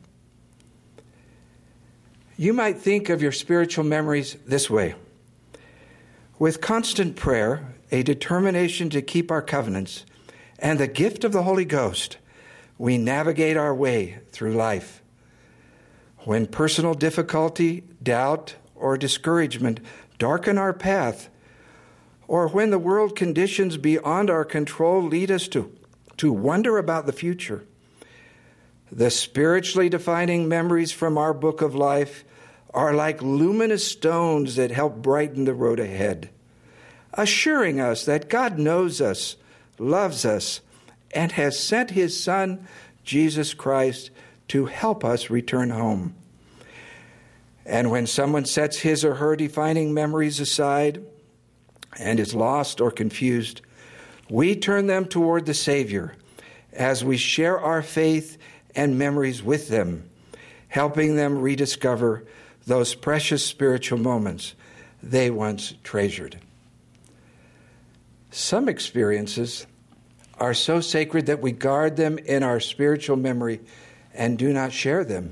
You might think of your spiritual memories this way. With constant prayer, a determination to keep our covenants, and the gift of the Holy Ghost, we navigate our way through life. When personal difficulty, doubt, or discouragement darken our path, or when the world conditions beyond our control lead us to, to wonder about the future, the spiritually defining memories from our book of life are like luminous stones that help brighten the road ahead, assuring us that God knows us, loves us, and has sent His Son, Jesus Christ, to help us return home. And when someone sets his or her defining memories aside and is lost or confused, we turn them toward the Savior as we share our faith and memories with them, helping them rediscover those precious spiritual moments they once treasured. Some experiences are so sacred that we guard them in our spiritual memory and do not share them.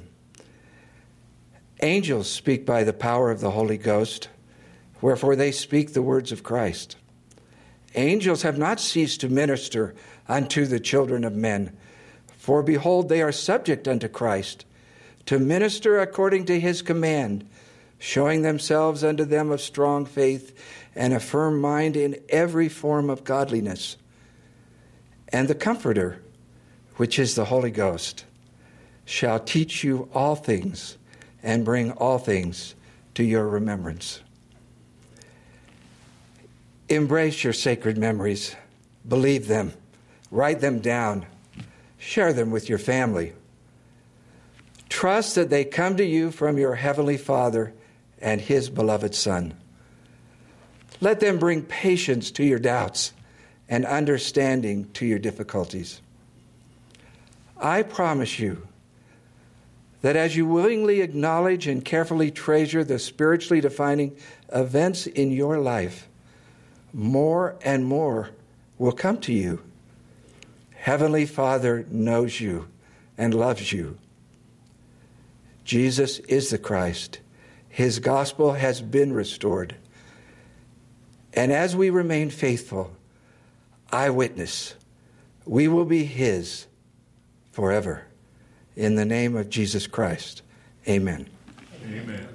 Angels speak by the power of the Holy Ghost, wherefore they speak the words of Christ. Angels have not ceased to minister unto the children of men, for behold, they are subject unto Christ, to minister according to his command, showing themselves unto them of strong faith and a firm mind in every form of godliness. And the Comforter, which is the Holy Ghost, shall teach you all things and bring all things to your remembrance. Embrace your sacred memories. Believe them. Write them down. Share them with your family. Trust that they come to you from your Heavenly Father and His beloved Son. Let them bring patience to your doubts and understanding to your difficulties. I promise you that as you willingly acknowledge and carefully treasure the spiritually defining events in your life, more and more will come to you. Heavenly Father knows you and loves you. Jesus is the Christ. His gospel has been restored. And as we remain faithful, eyewitness, we will be His forever. In the name of Jesus Christ, amen. Amen.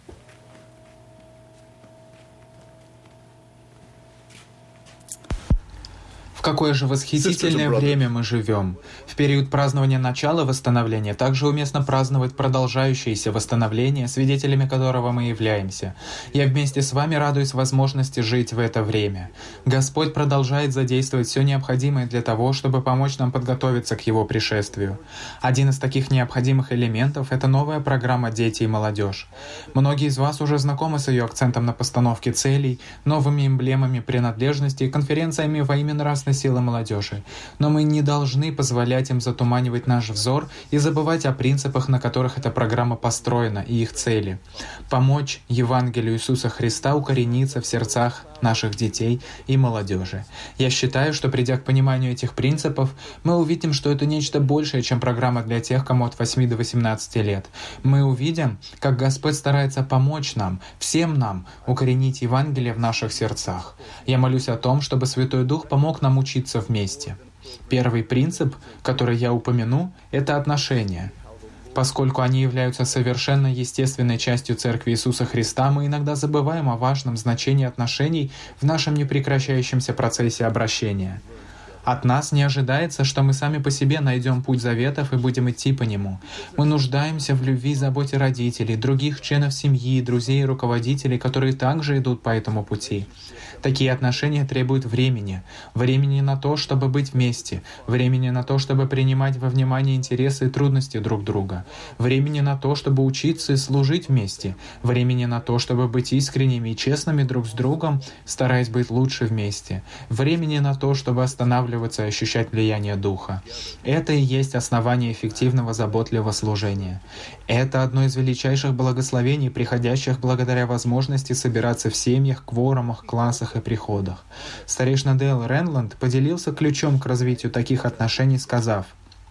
В какое же восхитительное время мы живем. В период празднования начала восстановления также уместно праздновать продолжающееся восстановление, свидетелями которого мы являемся. Я вместе с вами радуюсь возможности жить в это время. Господь продолжает задействовать все необходимое для того, чтобы помочь нам подготовиться к Его пришествию. Один из таких необходимых элементов — это новая программа «Дети и молодежь». Многие из вас уже знакомы с ее акцентом на постановке целей, новыми эмблемами принадлежности и конференциями во имя нравственной силы молодежи. Но мы не должны позволять им затуманивать наш взор и забывать о принципах, на которых эта программа построена, и их цели. Помочь Евангелию Иисуса Христа укорениться в сердцах наших детей и молодежи. Я считаю, что придя к пониманию этих принципов, мы увидим, что это нечто большее, чем программа для тех, кому от восьми до восемнадцати лет. Мы увидим, как Господь старается помочь нам, всем нам, укоренить Евангелие в наших сердцах. Я молюсь о том, чтобы Святой Дух помог нам учиться вместе. Первый принцип, который я упомяну, — это отношения. Поскольку они являются совершенно естественной частью Церкви Иисуса Христа, мы иногда забываем о важном значении отношений в нашем непрекращающемся процессе обращения. От нас не ожидается, что мы сами по себе найдем путь заветов и будем идти по нему. Мы нуждаемся в любви и заботе родителей, других членов семьи, друзей и руководителей, которые также идут по этому пути. Такие отношения требуют времени. Времени на то, чтобы быть вместе. Времени на то, чтобы принимать во внимание интересы и трудности друг друга. Времени на то, чтобы учиться и служить вместе. Времени на то, чтобы быть искренними и честными друг с другом, стараясь быть лучше вместе. Времени на то, чтобы останавливаться и ощущать влияние Духа. Это и есть основание эффективного заботливого служения. Это одно из величайших благословений, приходящих благодаря возможности собираться в семьях, кворумах, классах и приходах. Старейшина Дейл Ренланд поделился ключом к развитию таких отношений, сказав: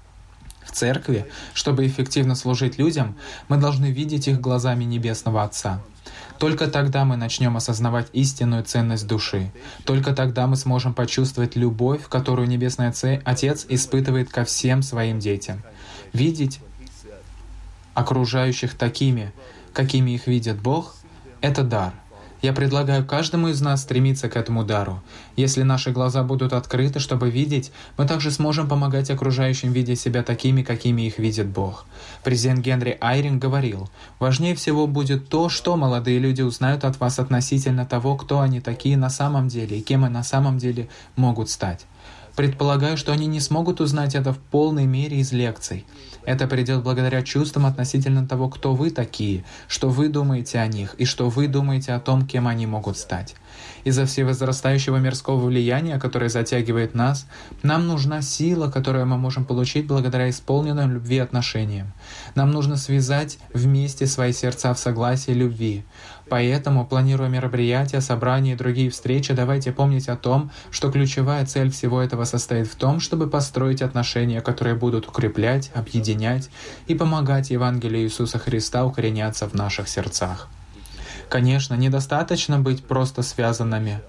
«В церкви, чтобы эффективно служить людям, мы должны видеть их глазами Небесного Отца. Только тогда мы начнем осознавать истинную ценность души. Только тогда мы сможем почувствовать любовь, которую Небесный Отец испытывает ко всем своим детям. Видеть окружающих такими, какими их видит Бог, — это дар. Я предлагаю каждому из нас стремиться к этому дару. Если наши глаза будут открыты, чтобы видеть, мы также сможем помогать окружающим видеть себя такими, какими их видит Бог. Президент Генри Айринг говорил: «Важнее всего будет то, что молодые люди узнают от вас относительно того, кто они такие на самом деле и кем они на самом деле могут стать. Предполагаю, что они не смогут узнать это в полной мере из лекций. Это придет благодаря чувствам относительно того, кто вы такие, что вы думаете о них и что вы думаете о том, кем они могут стать. из-за всевозрастающего мирского влияния, которое затягивает нас, нам нужна сила, которую мы можем получить благодаря исполненным любви отношениям. Нам нужно связать вместе свои сердца в согласии и любви. Поэтому, планируя мероприятия, собрания и другие встречи, давайте помнить о том, что ключевая цель всего этого состоит в том, чтобы построить отношения, которые будут укреплять, объединять и помогать Евангелию Иисуса Христа укореняться в наших сердцах. Конечно, недостаточно быть просто связанными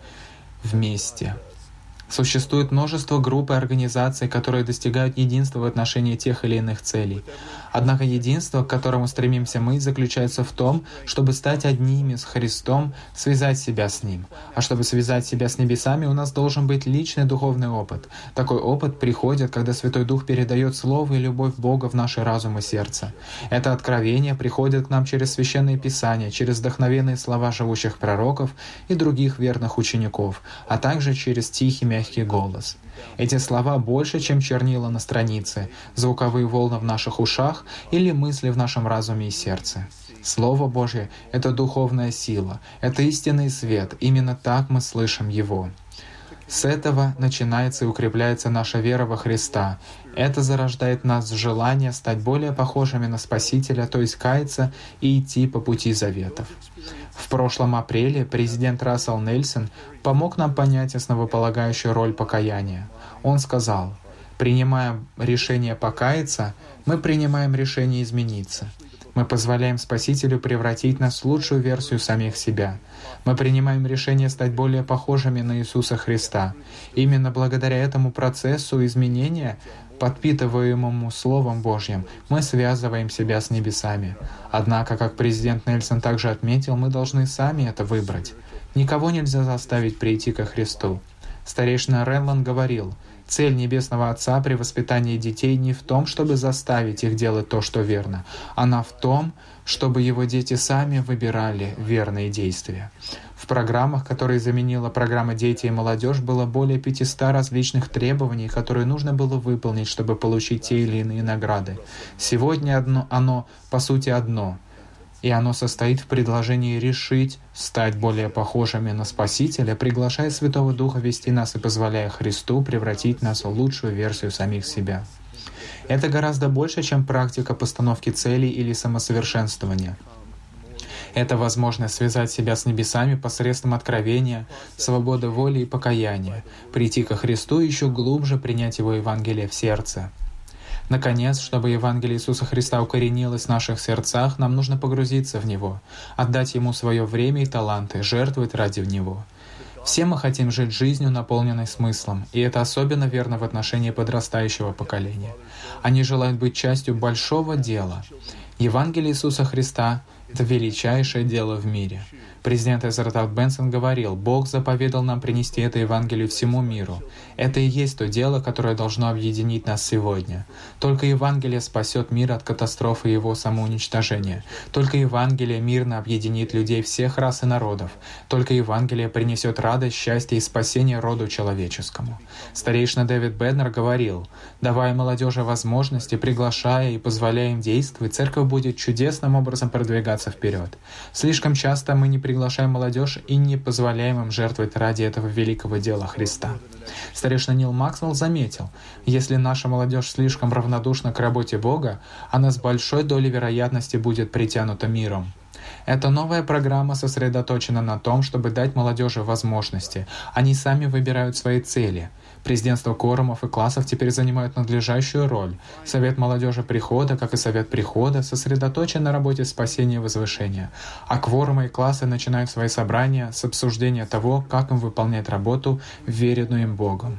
вместе. Существует множество групп и организаций, которые достигают единства в отношении тех или иных целей. Однако единство, к которому стремимся мы, заключается в том, чтобы стать одними с Христом, связать себя с Ним. А чтобы связать себя с небесами, у нас должен быть личный духовный опыт. Такой опыт приходит, когда Святой Дух передает Слово и любовь Бога в наши разум и сердце. Это откровение приходит к нам через Священное Писание, через вдохновенные слова живущих пророков и других верных учеников, а также через тихий мягкий голос. Эти слова больше, чем чернила на странице, звуковые волны в наших ушах или мысли в нашем разуме и сердце. Слово Божье — это духовная сила, это истинный свет, именно так мы слышим Его. С этого начинается и укрепляется наша вера во Христа. Это зарождает в нас желание стать более похожими на Спасителя, то есть каяться и идти по пути заветов. В прошлом апреле президент Рассел Нельсон помог нам понять основополагающую роль покаяния. Он сказал: «Принимая решение покаяться, мы принимаем решение измениться. Мы позволяем Спасителю превратить нас в лучшую версию самих себя. Мы принимаем решение стать более похожими на Иисуса Христа. Именно благодаря этому процессу изменения, подпитываемому Словом Божьим, мы связываем себя с небесами. Однако, как президент Нельсон также отметил, мы должны сами это выбрать. Никого нельзя заставить прийти ко Христу. Старейшина Ренланд говорил: цель Небесного Отца при воспитании детей не в том, чтобы заставить их делать то, что верно. Она в том, чтобы его дети сами выбирали верные действия. В программах, которые заменила программа «Дети и молодежь», было более пятисот различных требований, которые нужно было выполнить, чтобы получить те или иные награды. Сегодня одно, оно, по сути, одно. И оно состоит в предложении решить стать более похожими на Спасителя, приглашая Святого Духа вести нас и позволяя Христу превратить нас в лучшую версию самих себя. Это гораздо больше, чем практика постановки целей или самосовершенствования. Это возможность связать себя с небесами посредством откровения, свободы воли и покаяния, прийти ко Христу и еще глубже принять Его Евангелие в сердце. Наконец, чтобы Евангелие Иисуса Христа укоренилось в наших сердцах, нам нужно погрузиться в Него, отдать Ему свое время и таланты, жертвовать ради Него. Все мы хотим жить жизнью, наполненной смыслом, и это особенно верно в отношении подрастающего поколения. Они желают быть частью большого дела. Евангелие Иисуса Христа — это величайшее дело в мире. Президент Эзра Тафт Бенсон говорил: «Бог заповедал нам принести это Евангелие всему миру». Это и есть то дело, которое должно объединить нас сегодня. Только Евангелие спасет мир от катастрофы и его самоуничтожения. Только Евангелие мирно объединит людей всех рас и народов. Только Евангелие принесет радость, счастье и спасение роду человеческому. Старейшина Дэвид Беднер говорил: «Давая молодежи возможности, приглашая и позволяя им действовать, церковь будет чудесным образом продвигаться вперед. Слишком часто мы не приглашаем молодежь и не позволяем им жертвовать ради этого великого дела Христа». Старейшина Нил Максвелл заметил: если наша молодежь слишком равнодушна к работе Бога, она с большой долей вероятности будет притянута миром. Эта новая программа сосредоточена на том, чтобы дать молодежи возможности. Они сами выбирают свои цели. Президентство кворумов и классов теперь занимают надлежащую роль. Совет молодежи прихода, как и совет прихода, сосредоточен на работе спасения и возвышения. А кворумы и классы начинают свои собрания с обсуждения того, как им выполнять работу, веренную им Богом.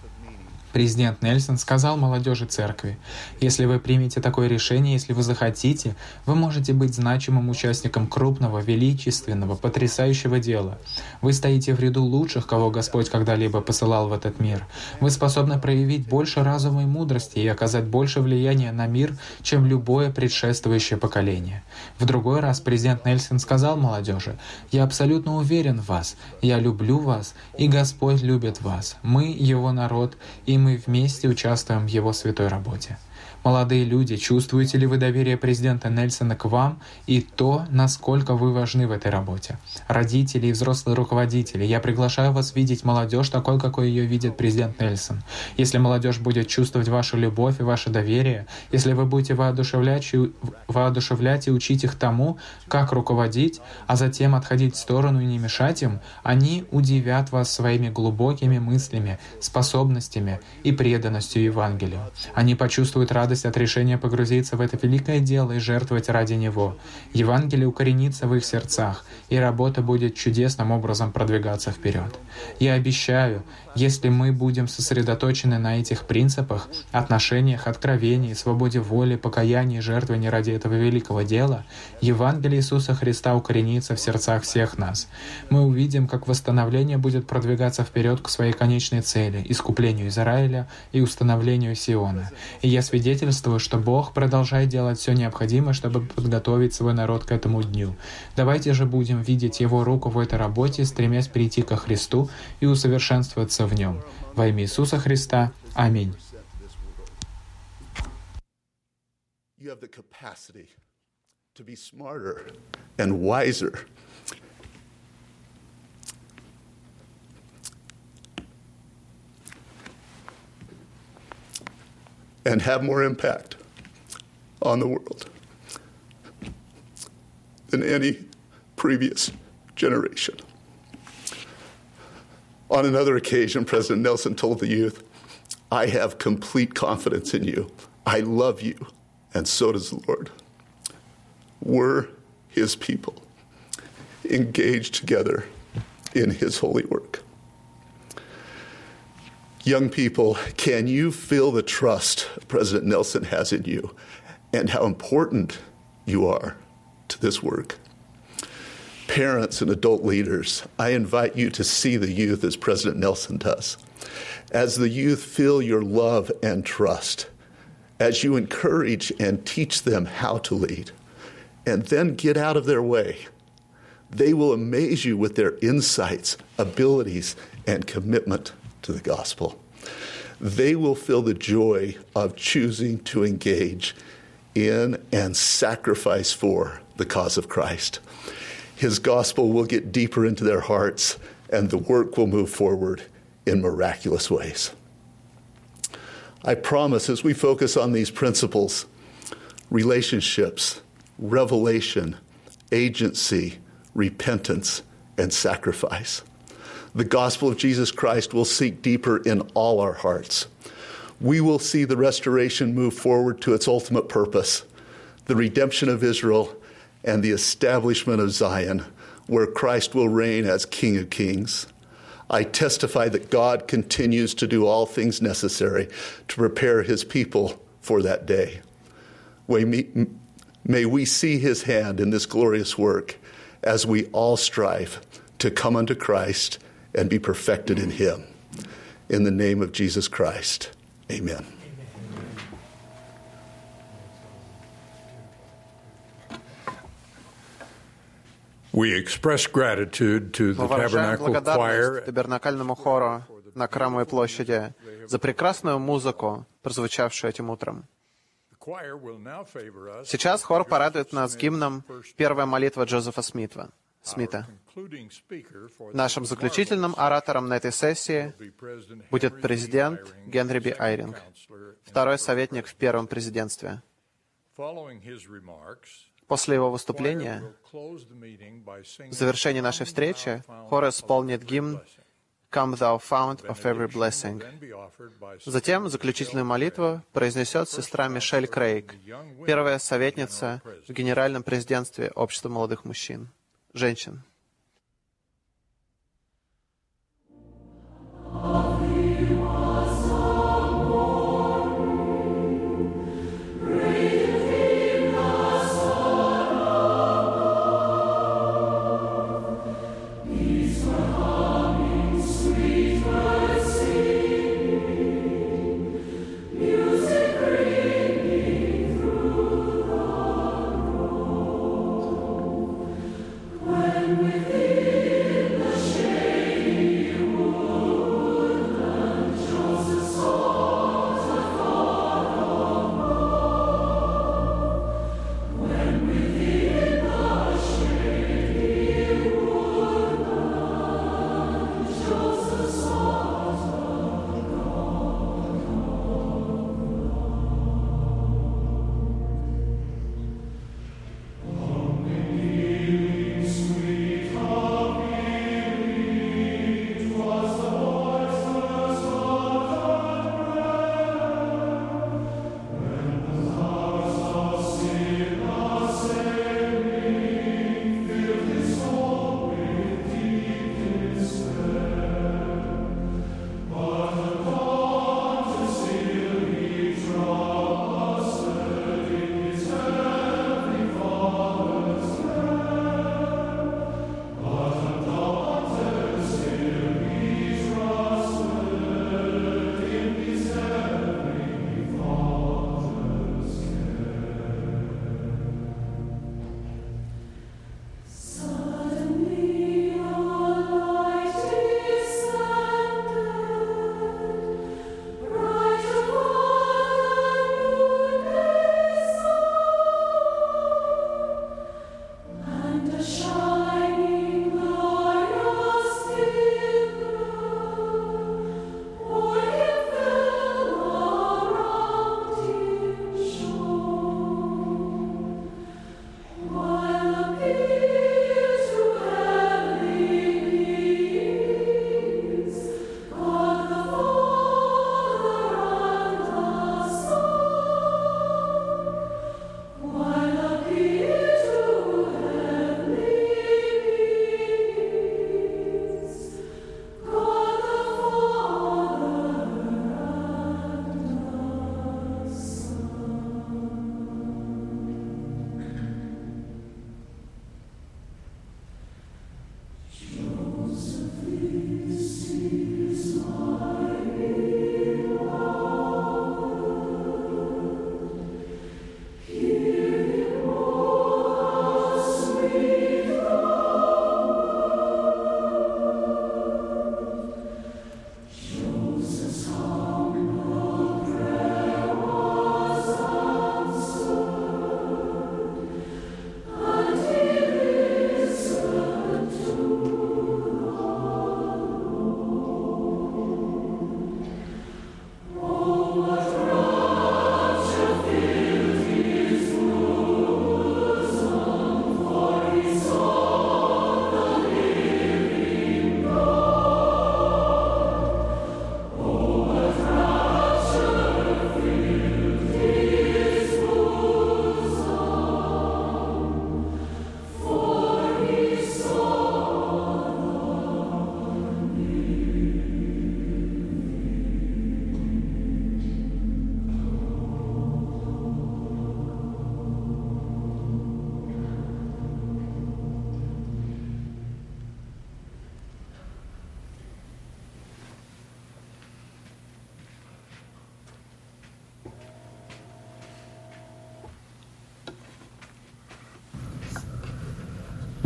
Президент Нельсон сказал молодежи церкви: «Если вы примете такое решение, если вы захотите, вы можете быть значимым участником крупного, величественного, потрясающего дела. Вы стоите в ряду лучших, кого Господь когда-либо посылал в этот мир. Вы способны проявить больше разума и мудрости и оказать больше влияния на мир, чем любое предшествующее поколение». В другой раз президент Нельсон сказал молодежи: «Я абсолютно уверен в вас, я люблю вас, и Господь любит вас. Мы Его народ, и мы вместе участвуем в Его святой работе». Молодые люди, чувствуете ли вы доверие президента Нельсона к вам и то, насколько вы важны в этой работе? Родители и взрослые руководители, я приглашаю вас видеть молодежь такой, какой ее видит президент Нельсон. Если молодежь будет чувствовать вашу любовь и ваше доверие, если вы будете воодушевлять и, воодушевлять и учить их тому, как руководить, а затем отходить в сторону и не мешать им, они удивят вас своими глубокими мыслями, способностями и преданностью Евангелию. Они почувствуют радость от решения погрузиться в это великое дело и жертвовать ради него. Евангелие укоренится в их сердцах, и работа будет чудесным образом продвигаться вперед. Я обещаю, если мы будем сосредоточены на этих принципах, отношениях, откровении, свободе воли, покаянии и жертвовании ради этого великого дела, Евангелие Иисуса Христа укоренится в сердцах всех нас. Мы увидим, как восстановление будет продвигаться вперед к своей конечной цели — искуплению Израиля и установлению Сиона. И я свидетельствую, что Бог продолжает делать все необходимое, чтобы подготовить свой народ к этому дню. Давайте же будем видеть Его руку в этой работе, стремясь прийти ко Христу и усовершенствоваться в Нем. Во имя Иисуса Христа. Аминь. You have the capacity to be smarter and wiser. And have more impact on the world than any previous generation. On another occasion, President Nelson told the youth, "I have complete confidence in you. I love you, and so does the Lord." We're His people, engaged together in His holy work. Young people, can you feel the trust President Nelson has in you and how important you are to this work? Parents and adult leaders, I invite you to see the youth as President Nelson does. As the youth feel your love and trust, as you encourage and teach them how to lead, and then get out of their way, they will amaze you with their insights, abilities, and commitment to the gospel. They will feel the joy of choosing to engage in and sacrifice for the cause of Christ. His gospel will get deeper into their hearts, and the work will move forward in miraculous ways. I promise, as we focus on these principles, relationships, revelation, agency, repentance, and sacrifice, the gospel of Jesus Christ will sink deeper in all our hearts. We will see the restoration move forward to its ultimate purpose, the redemption of Israel and the establishment of Zion, where Christ will reign as King of Kings. I testify that God continues to do all things necessary to prepare His people for that day. May we see His hand in this glorious work as we all strive to come unto Christ and be perfected in Him. In the name of Jesus Christ, amen. We express gratitude to the Выражаем Tabernacle Choir благодарность табернакальному хору на Храмовой площади за прекрасную музыку, прозвучавшую этим утром. Сейчас хор порадует нас гимном «Первая молитва Джозефа Смита». Смита. Нашим заключительным оратором на этой сессии будет президент Генри Би Айринг, второй советник в первом президентстве. После его выступления, в завершении нашей встречи, хор исполнит гимн «Come thou fount of every blessing». Затем заключительную молитву произнесет сестра Мишель Крейг, первая советница в Генеральном президентстве Общества молодых мужчин, женщин. When we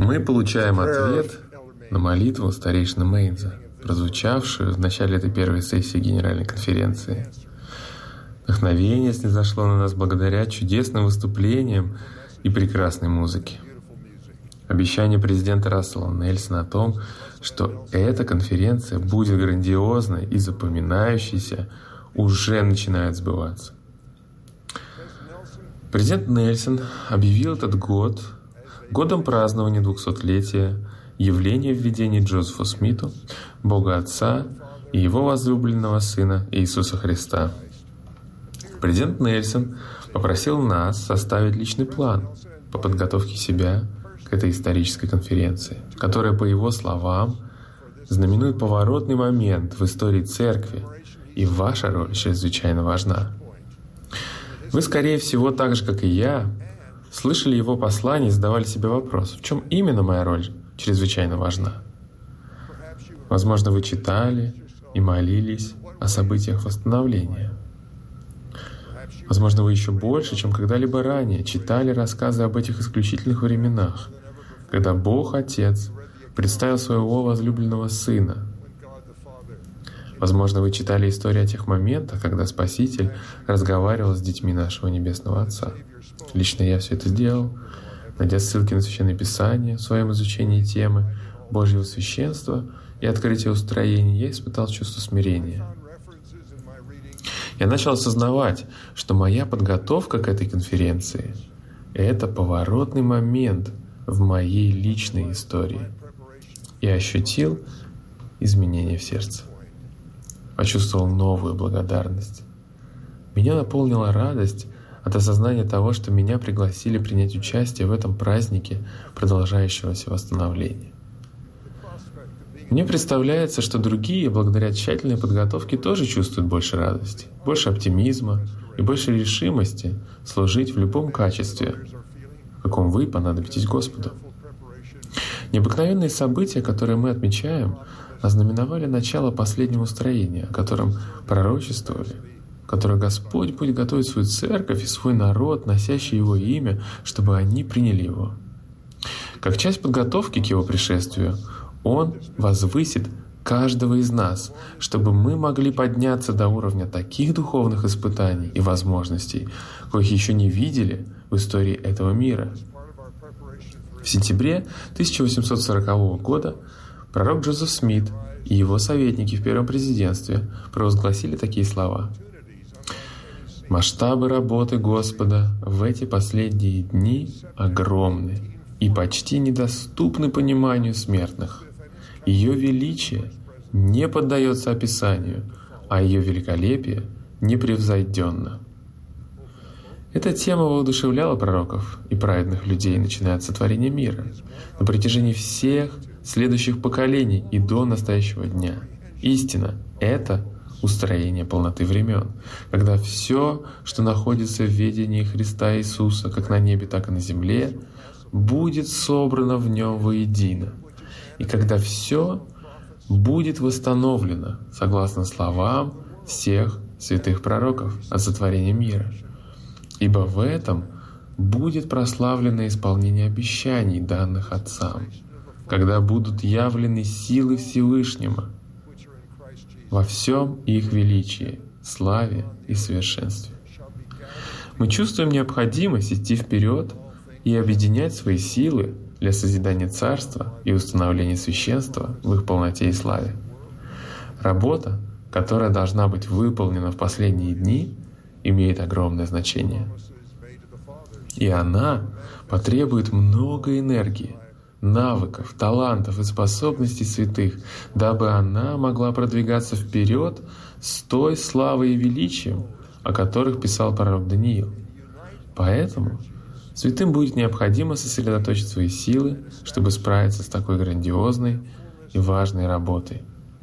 Мы получаем ответ на молитву старейшины Мейнза, прозвучавшую в начале этой первой сессии Генеральной конференции. Вдохновение снизошло на нас благодаря чудесным выступлениям и прекрасной музыке. Обещание президента Рассела Нельсона о том, что эта конференция будет грандиозной и запоминающейся, уже начинает сбываться. Президент Нельсон объявил этот год годом празднования двухсотлетия явления введения Джозефу Смиту, Бога Отца и Его возлюбленного Сына Иисуса Христа. Президент Нельсон попросил нас составить личный план по подготовке себя к этой исторической конференции, которая, по его словам, знаменует поворотный момент в истории Церкви, и ваша роль чрезвычайно важна. Вы, скорее всего, так же, как и я, слышали его послание и задавали себе вопрос, в чем именно моя роль чрезвычайно важна. Возможно, вы читали и молились о событиях восстановления. Возможно, вы еще больше, чем когда-либо ранее, читали рассказы об этих исключительных временах, когда Бог Отец представил своего возлюбленного Сына. Возможно, вы читали истории о тех моментах, когда Спаситель разговаривал с детьми нашего Небесного Отца. Лично я все это делал, найдя ссылки на Священное Писание в своем изучении темы Божьего священства и открытия устроений, я испытал чувство смирения. Я начал осознавать, что моя подготовка к этой конференции — это поворотный момент в моей личной истории. Я ощутил изменение в сердце. Почувствовал новую благодарность. Меня наполнила радость от осознания того, что меня пригласили принять участие в этом празднике продолжающегося восстановления. Мне представляется, что другие, благодаря тщательной подготовке, тоже чувствуют больше радости, больше оптимизма и больше решимости служить в любом качестве, в каком вы понадобитесь Господу. Необыкновенные события, которые мы отмечаем, ознаменовали начало последнего строения, о котором пророчествовали, в которое Господь будет готовить свою церковь и свой народ, носящий Его имя, чтобы они приняли Его. Как часть подготовки к Его пришествию, Он возвысит каждого из нас, чтобы мы могли подняться до уровня таких духовных испытаний и возможностей, коих еще не видели в истории этого мира. В сентябре тысяча восемьсот сорокового года пророк Джозеф Смит и его советники в первом президентстве провозгласили такие слова: «Масштабы работы Господа в эти последние дни огромны и почти недоступны пониманию смертных. Ее величие не поддается описанию, а ее великолепие непревзойденно». Эта тема воодушевляла пророков и праведных людей, начиная от сотворения мира, на протяжении всех следующих поколений и до настоящего дня. Истина — это устроение полноты времен, когда все, что находится в ведении Христа Иисуса, как на небе, так и на земле, будет собрано в Нем воедино, и когда все будет восстановлено согласно словам всех святых пророков о сотворении мира. Ибо в этом будет прославлено исполнение обещаний, данных отцам, когда будут явлены силы Всевышнего во всем их величии, славе и совершенстве. Мы чувствуем необходимость идти вперед и объединять свои силы для созидания Царства и установления священства в их полноте и славе. Работа, которая должна быть выполнена в последние дни, имеет огромное значение. И она потребует много энергии, навыков, талантов и способностей святых, дабы она могла продвигаться вперед с той славой и величием, о которых писал пророк Даниил. Поэтому святым будет необходимо сосредоточить свои силы, чтобы справиться с такой грандиозной и важной работой.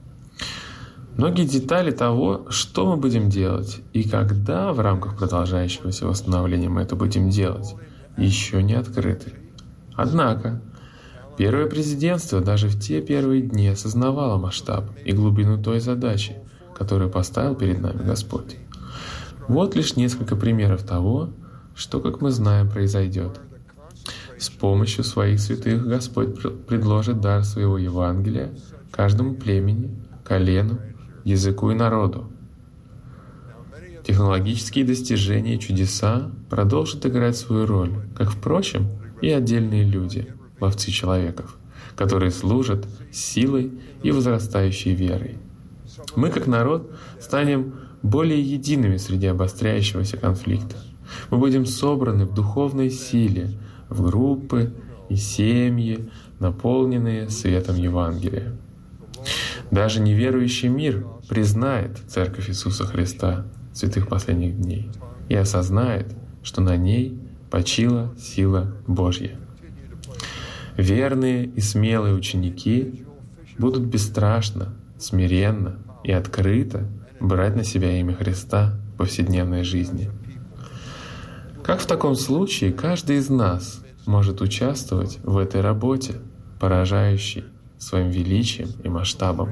Многие детали того, что мы будем делать и когда в рамках продолжающегося восстановления мы это будем делать, еще не открыты. Однако, первое президентство даже в те первые дни осознавало масштаб и глубину той задачи, которую поставил перед нами Господь. Вот лишь несколько примеров того, что, как мы знаем, произойдет. С помощью своих святых Господь предложит дар своего Евангелия каждому племени, колену, языку и народу. Технологические достижения и чудеса продолжат играть свою роль, как, впрочем, и отдельные люди, ловцы человеков, которые служат силой и возрастающей верой. Мы, как народ, станем более едиными среди обостряющегося конфликта. Мы будем собраны в духовной силе, в группы и семьи, наполненные светом Евангелия. Даже неверующий мир признает Церковь Иисуса Христа святых последних дней и осознает, что на ней почила сила Божья. Верные и смелые ученики будут бесстрашно, смиренно и открыто брать на себя имя Христа в повседневной жизни. Как в таком случае каждый из нас может участвовать в этой работе, поражающей своим величием и масштабом?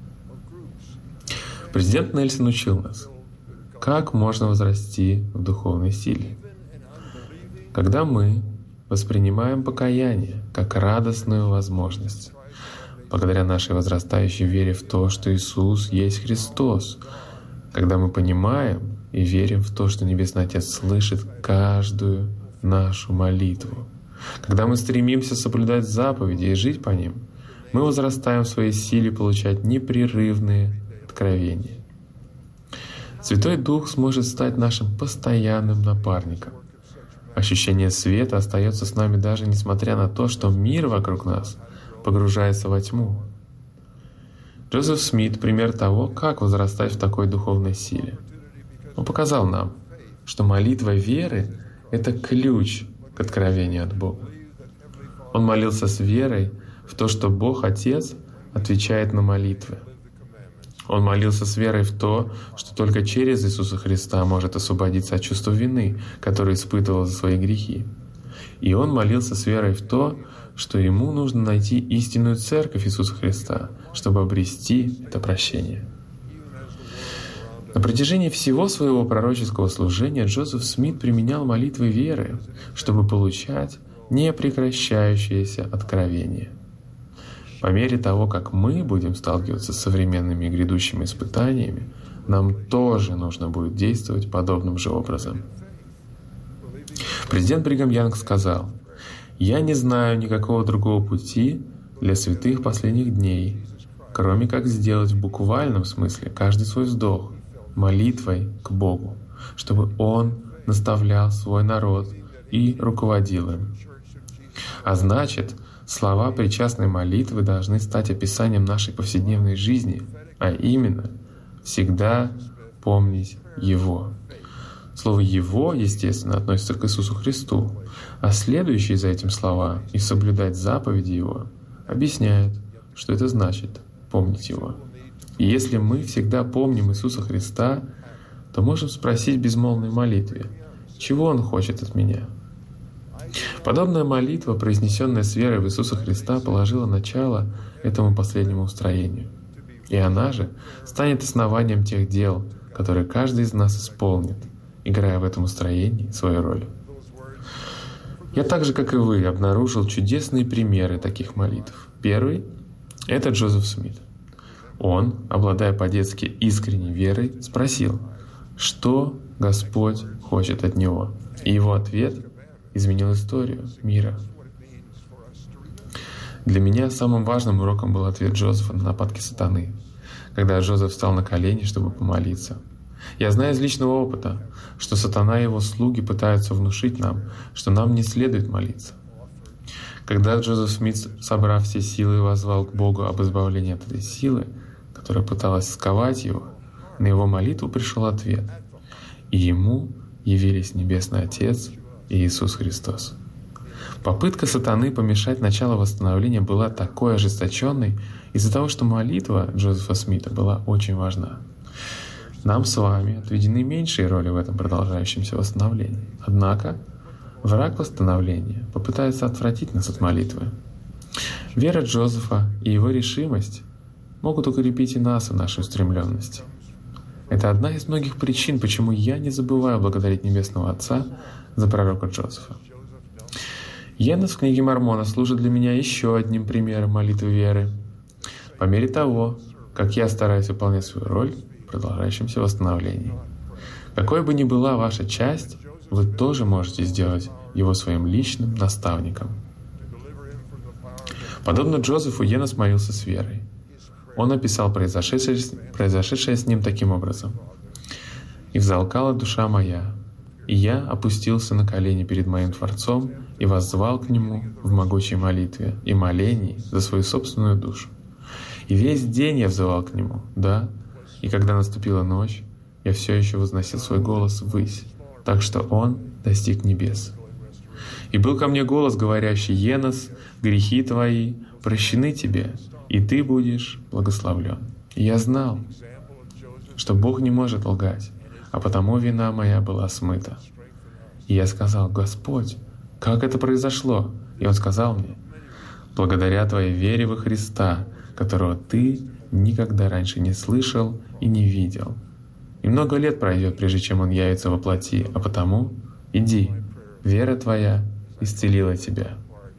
Президент Нельсон учил нас, как можно возрасти в духовной силе. Когда мы воспринимаем покаяние как радостную возможность, благодаря нашей возрастающей вере в то, что Иисус есть Христос, когда мы понимаем и верим в то, что Небесный Отец слышит каждую нашу молитву, когда мы стремимся соблюдать заповеди и жить по ним, мы возрастаем в своей силе получать непрерывные откровения. Святой Дух сможет стать нашим постоянным напарником. Ощущение света остается с нами даже несмотря на то, что мир вокруг нас погружается во тьму. Джозеф Смит — пример того, как возрастать в такой духовной силе. Он показал нам, что молитва веры — это ключ к откровению от Бога. Он молился с верой в то, что Бог Отец отвечает на молитвы. Он молился с верой в то, что только через Иисуса Христа может освободиться от чувства вины, которое испытывал за свои грехи. И он молился с верой в то, что ему нужно найти истинную церковь Иисуса Христа, чтобы обрести это прощение. На протяжении всего своего пророческого служения Джозеф Смит применял молитвы веры, чтобы получать непрекращающееся откровение. По мере того, как мы будем сталкиваться с современными и грядущими испытаниями, нам тоже нужно будет действовать подобным же образом. Президент Бригам Янг сказал: «Я не знаю никакого другого пути для святых последних дней, кроме как сделать в буквальном смысле каждый свой вздох молитвой к Богу, чтобы Он наставлял свой народ и руководил им. А значит, слова причастной молитвы должны стать описанием нашей повседневной жизни, а именно всегда помнить Его». Слово «Его», естественно, относится к Иисусу Христу, а следующие за этим слова «и соблюдать заповеди Его» объясняют, что это значит помнить Его. И если мы всегда помним Иисуса Христа, то можем спросить в безмолвной молитве: «Чего Он хочет от меня?» Подобная молитва, произнесенная с верой в Иисуса Христа, положила начало этому последнему устроению. И она же станет основанием тех дел, которые каждый из нас исполнит, играя в этом устроении свою роль. Я так же, как и вы, обнаружил чудесные примеры таких молитв. Первый — это Джозеф Смит. Он, обладая по-детски искренней верой, спросил, что Господь хочет от него. И его ответ изменил историю мира. Для меня самым важным уроком был ответ Джозефа на нападки сатаны, когда Джозеф встал на колени, чтобы помолиться. Я знаю из личного опыта, что сатана и его слуги пытаются внушить нам, что нам не следует молиться. Когда Джозеф Смит, собрав все силы, воззвал к Богу об избавлении от этой силы, которая пыталась сковать его, на его молитву пришел ответ. И ему явились Небесный Отец и Иисус Христос. Попытка сатаны помешать началу восстановления была такой ожесточенной из-за того, что молитва Джозефа Смита была очень важна. Нам с вами отведены меньшие роли в этом продолжающемся восстановлении. Однако враг восстановления попытается отвратить нас от молитвы. Вера Джозефа и его решимость могут укрепить и нас в нашей устремленности. Это одна из многих причин, почему я не забываю благодарить Небесного Отца за пророка Джозефа. Енос в книге Мормона служит для меня еще одним примером молитвы веры. По мере того, как я стараюсь выполнять свою роль в продолжающемся восстановлении. Какой бы ни была ваша часть, вы тоже можете сделать его своим личным наставником. Подобно Джозефу, Енос молился с верой. Он описал произошедшее, произошедшее с ним таким образом. «И взалкала душа моя, и я опустился на колени перед моим Творцом и воззвал к Нему в могучей молитве и молении за свою собственную душу. И весь день я взывал к Нему, да, и когда наступила ночь, я все еще возносил свой голос ввысь, так что он достиг небес. И был ко мне голос, говорящий: Енос, грехи твои прощены тебе, и ты будешь благословлен. И я знал, что Бог не может лгать, а потому вина моя была смыта. И я сказал: Господь, как это произошло? И Он сказал мне: благодаря твоей вере во Христа, которого ты никогда раньше не слышал и не видел. И много лет пройдет, прежде чем Он явится во плоти, а потому иди, вера твоя исцелила тебя».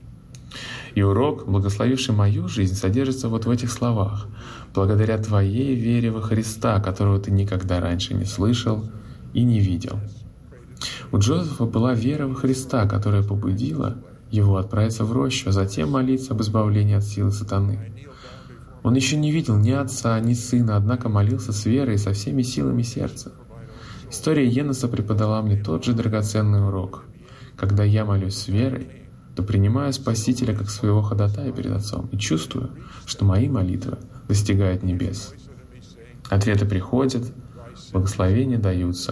И урок, благословивший мою жизнь, содержится вот в этих словах: «Благодаря твоей вере во Христа, которого ты никогда раньше не слышал и не видел». У Джозефа была вера во Христа, которая побудила его отправиться в рощу, а затем молиться об избавлении от силы сатаны. Он еще не видел ни отца, ни сына, однако молился с верой и со всеми силами сердца. История Еноса преподала мне тот же драгоценный урок. Когда я молюсь с верой, то принимаю Спасителя как своего ходатая перед Отцом и чувствую, что мои молитвы достигают небес. Ответы приходят, благословения даются.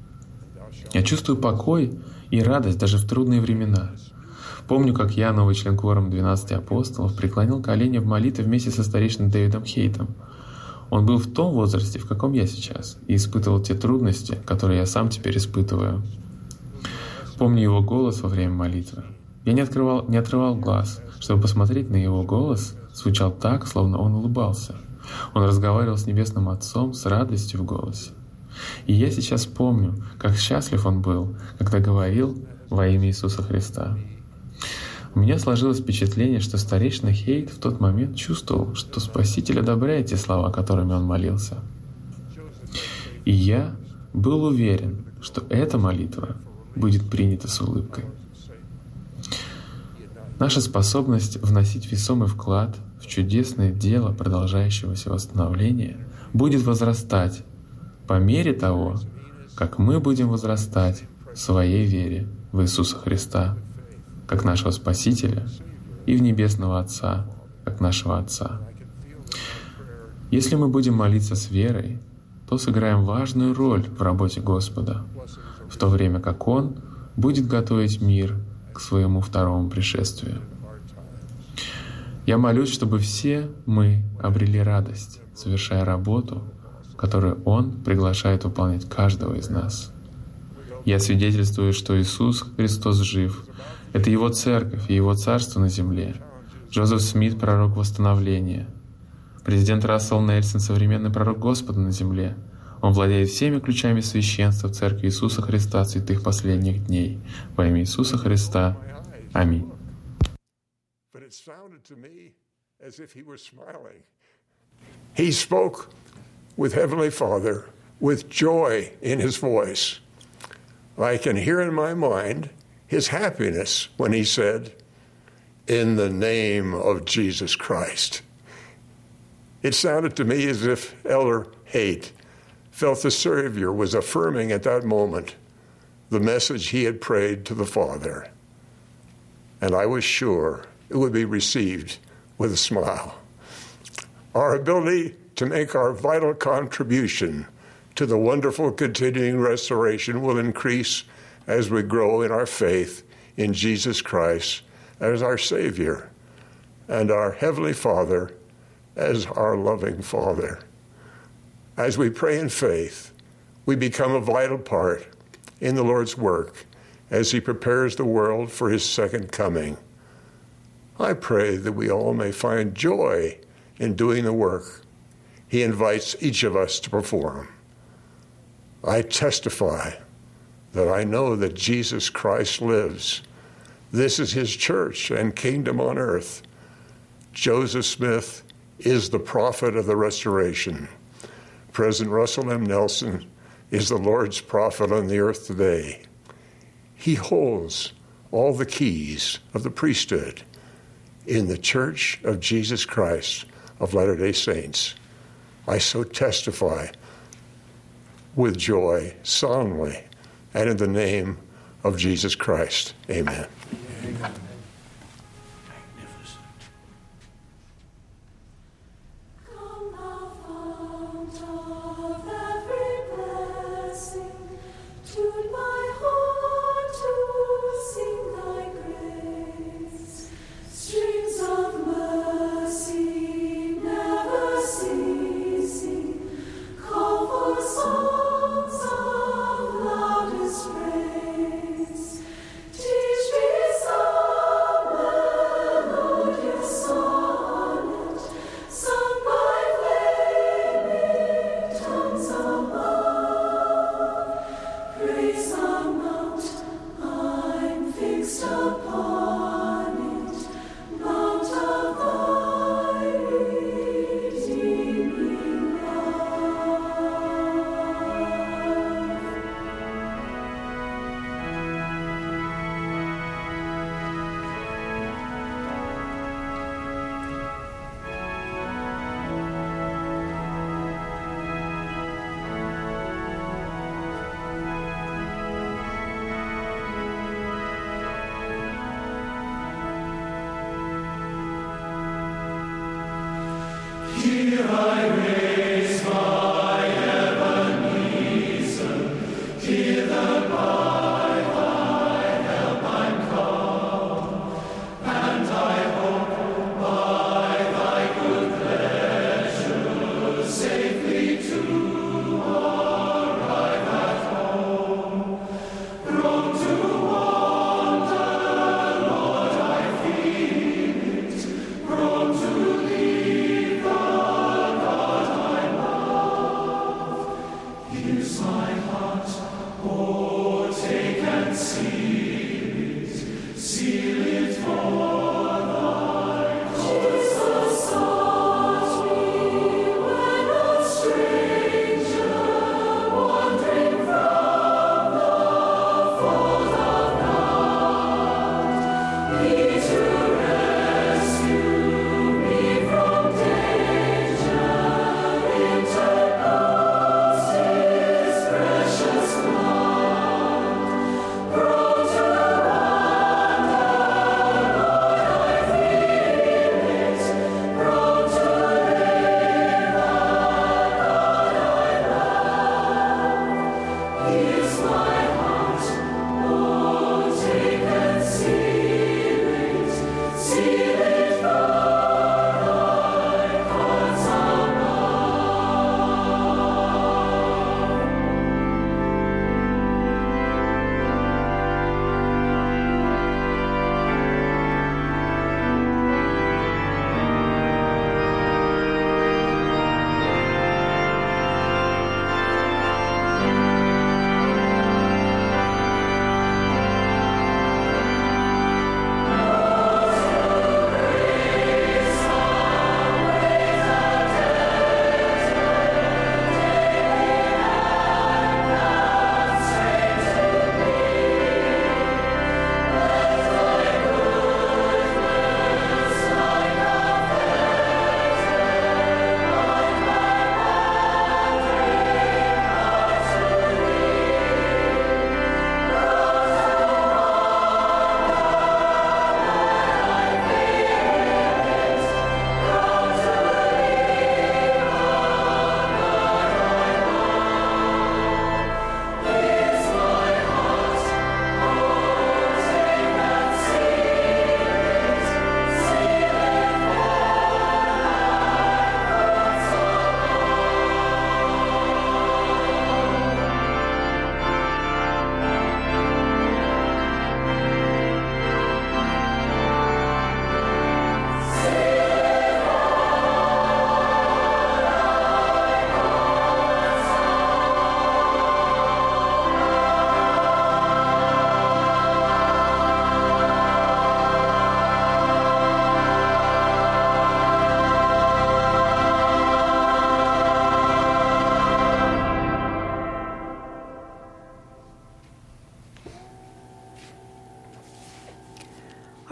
Я чувствую покой и радость даже в трудные времена. Помню, как я, новый член кворума двенадцати апостолов, преклонил колени в молитве вместе со старейшиной Дэвидом Хейтом. Он был в том возрасте, в каком я сейчас, и испытывал те трудности, которые я сам теперь испытываю. Помню его голос во время молитвы. Я не, открывал, не отрывал глаз, чтобы посмотреть на его голос, звучал так, словно он улыбался. Он разговаривал с Небесным Отцом с радостью в голосе. И я сейчас помню, как счастлив он был, когда говорил во имя Иисуса Христа. У меня сложилось впечатление, что старейшина Хейт в тот момент чувствовал, что Спаситель одобряет те слова, которыми он молился. И я был уверен, что эта молитва будет принята с улыбкой. Наша способность вносить весомый вклад в чудесное дело продолжающегося восстановления будет возрастать по мере того, как мы будем возрастать в своей вере в Иисуса Христа, как нашего Спасителя, и в Небесного Отца, как нашего Отца. Если мы будем молиться с верой, то сыграем важную роль в работе Господа, в то время как Он будет готовить мир к своему второму пришествию. Я молюсь, чтобы все мы обрели радость, совершая работу, которую Он приглашает выполнять каждого из нас. Я свидетельствую, что Иисус Христос жив. Это Его церковь и Его царство на земле. Джозеф Смит — пророк восстановления. Президент Рассел Нельсон — современный пророк Господа на земле. Он владеет всеми ключами священства в Церкви Иисуса Христа святых последних дней. Во имя Иисуса Христа. Аминь. He spoke with Heavenly Father, with joy in his voice. I can hear in my mind his happiness when he said, "In the name of Jesus Christ." It sounded to me as if Elder Haight felt the Savior was affirming at that moment the message he had prayed to the Father. And I was sure it would be received with a smile. Our ability to make our vital contribution to the wonderful continuing restoration will increase as we grow in our faith in Jesus Christ as our Savior and our Heavenly Father as our loving Father. As we pray in faith, we become a vital part in the Lord's work as He prepares the world for His second coming. I pray that we all may find joy in doing the work He invites each of us to perform. I testify that I know that Jesus Christ lives, This is his church and kingdom on earth. Joseph Smith is the prophet of the restoration. President Russell M. Nelson is the Lord's prophet on the earth today. He holds all the keys of the priesthood in the Church of Jesus Christ of Latter-day Saints. I so testify with joy, solemnly, and in the name of Jesus Christ. Amen. Amen. Teach me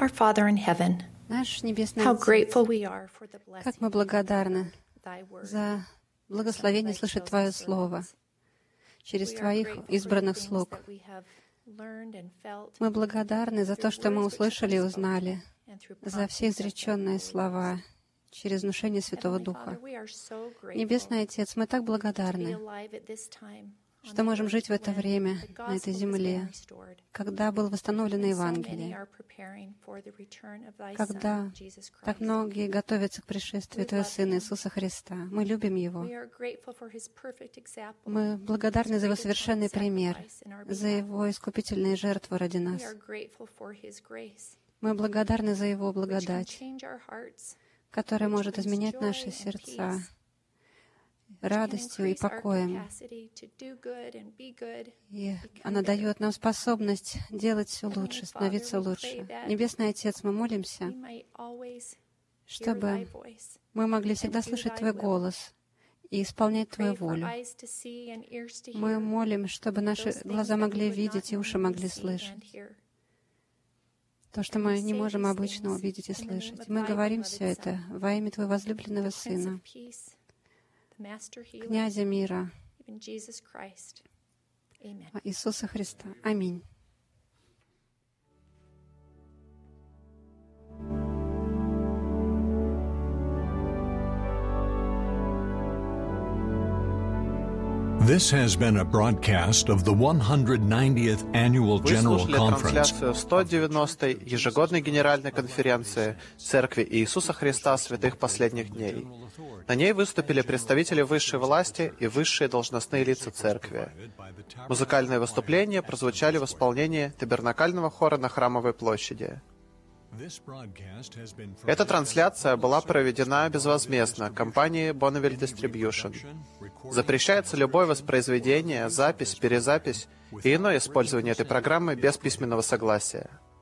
Our Father in heaven, Наш Небесный how Отец, grateful we are for the blessing как мы благодарны Thy word. за благословение слышать Твое Слово через Твоих избранных слуг. Мы благодарны за то, что мы услышали и узнали, за все изреченные слова через внушение Святого Духа. Небесный Отец, мы так благодарны, что можем жить в это время, на этой земле, когда было восстановлено Евангелие, когда так многие готовятся к пришествию Твоего Сына Иисуса Христа. Мы любим Его. Мы благодарны за Его совершенный пример, за Его искупительные жертвы ради нас. Мы благодарны за Его благодать, которая может изменять наши сердца радостью и покоем. И она дает нам способность делать все лучше, становиться лучше. Небесный Отец, мы молимся, чтобы мы могли всегда слышать Твой голос и исполнять Твою волю. Мы молим, чтобы наши глаза могли видеть и уши могли слышать то, что мы не можем обычно увидеть и слышать. Мы говорим все это во имя Твоего возлюбленного Сына, Князя мира, Иисуса Христа. Аминь. This has been a broadcast of the one hundred ninetieth Annual Вы General слушали Conference. трансляцию сто девяностой ежегодной генеральной конференции Церкви Иисуса Христа Святых Последних Дней. На ней выступили представители высшей власти и высшие должностные лица Церкви. Музыкальные выступления прозвучали в исполнении табернакального хора на Храмовой площади. Эта трансляция была проведена безвозмездно компанией Bonneville Distribution. Запрещается любое воспроизведение, запись, перезапись и иное использование этой программы без письменного согласия.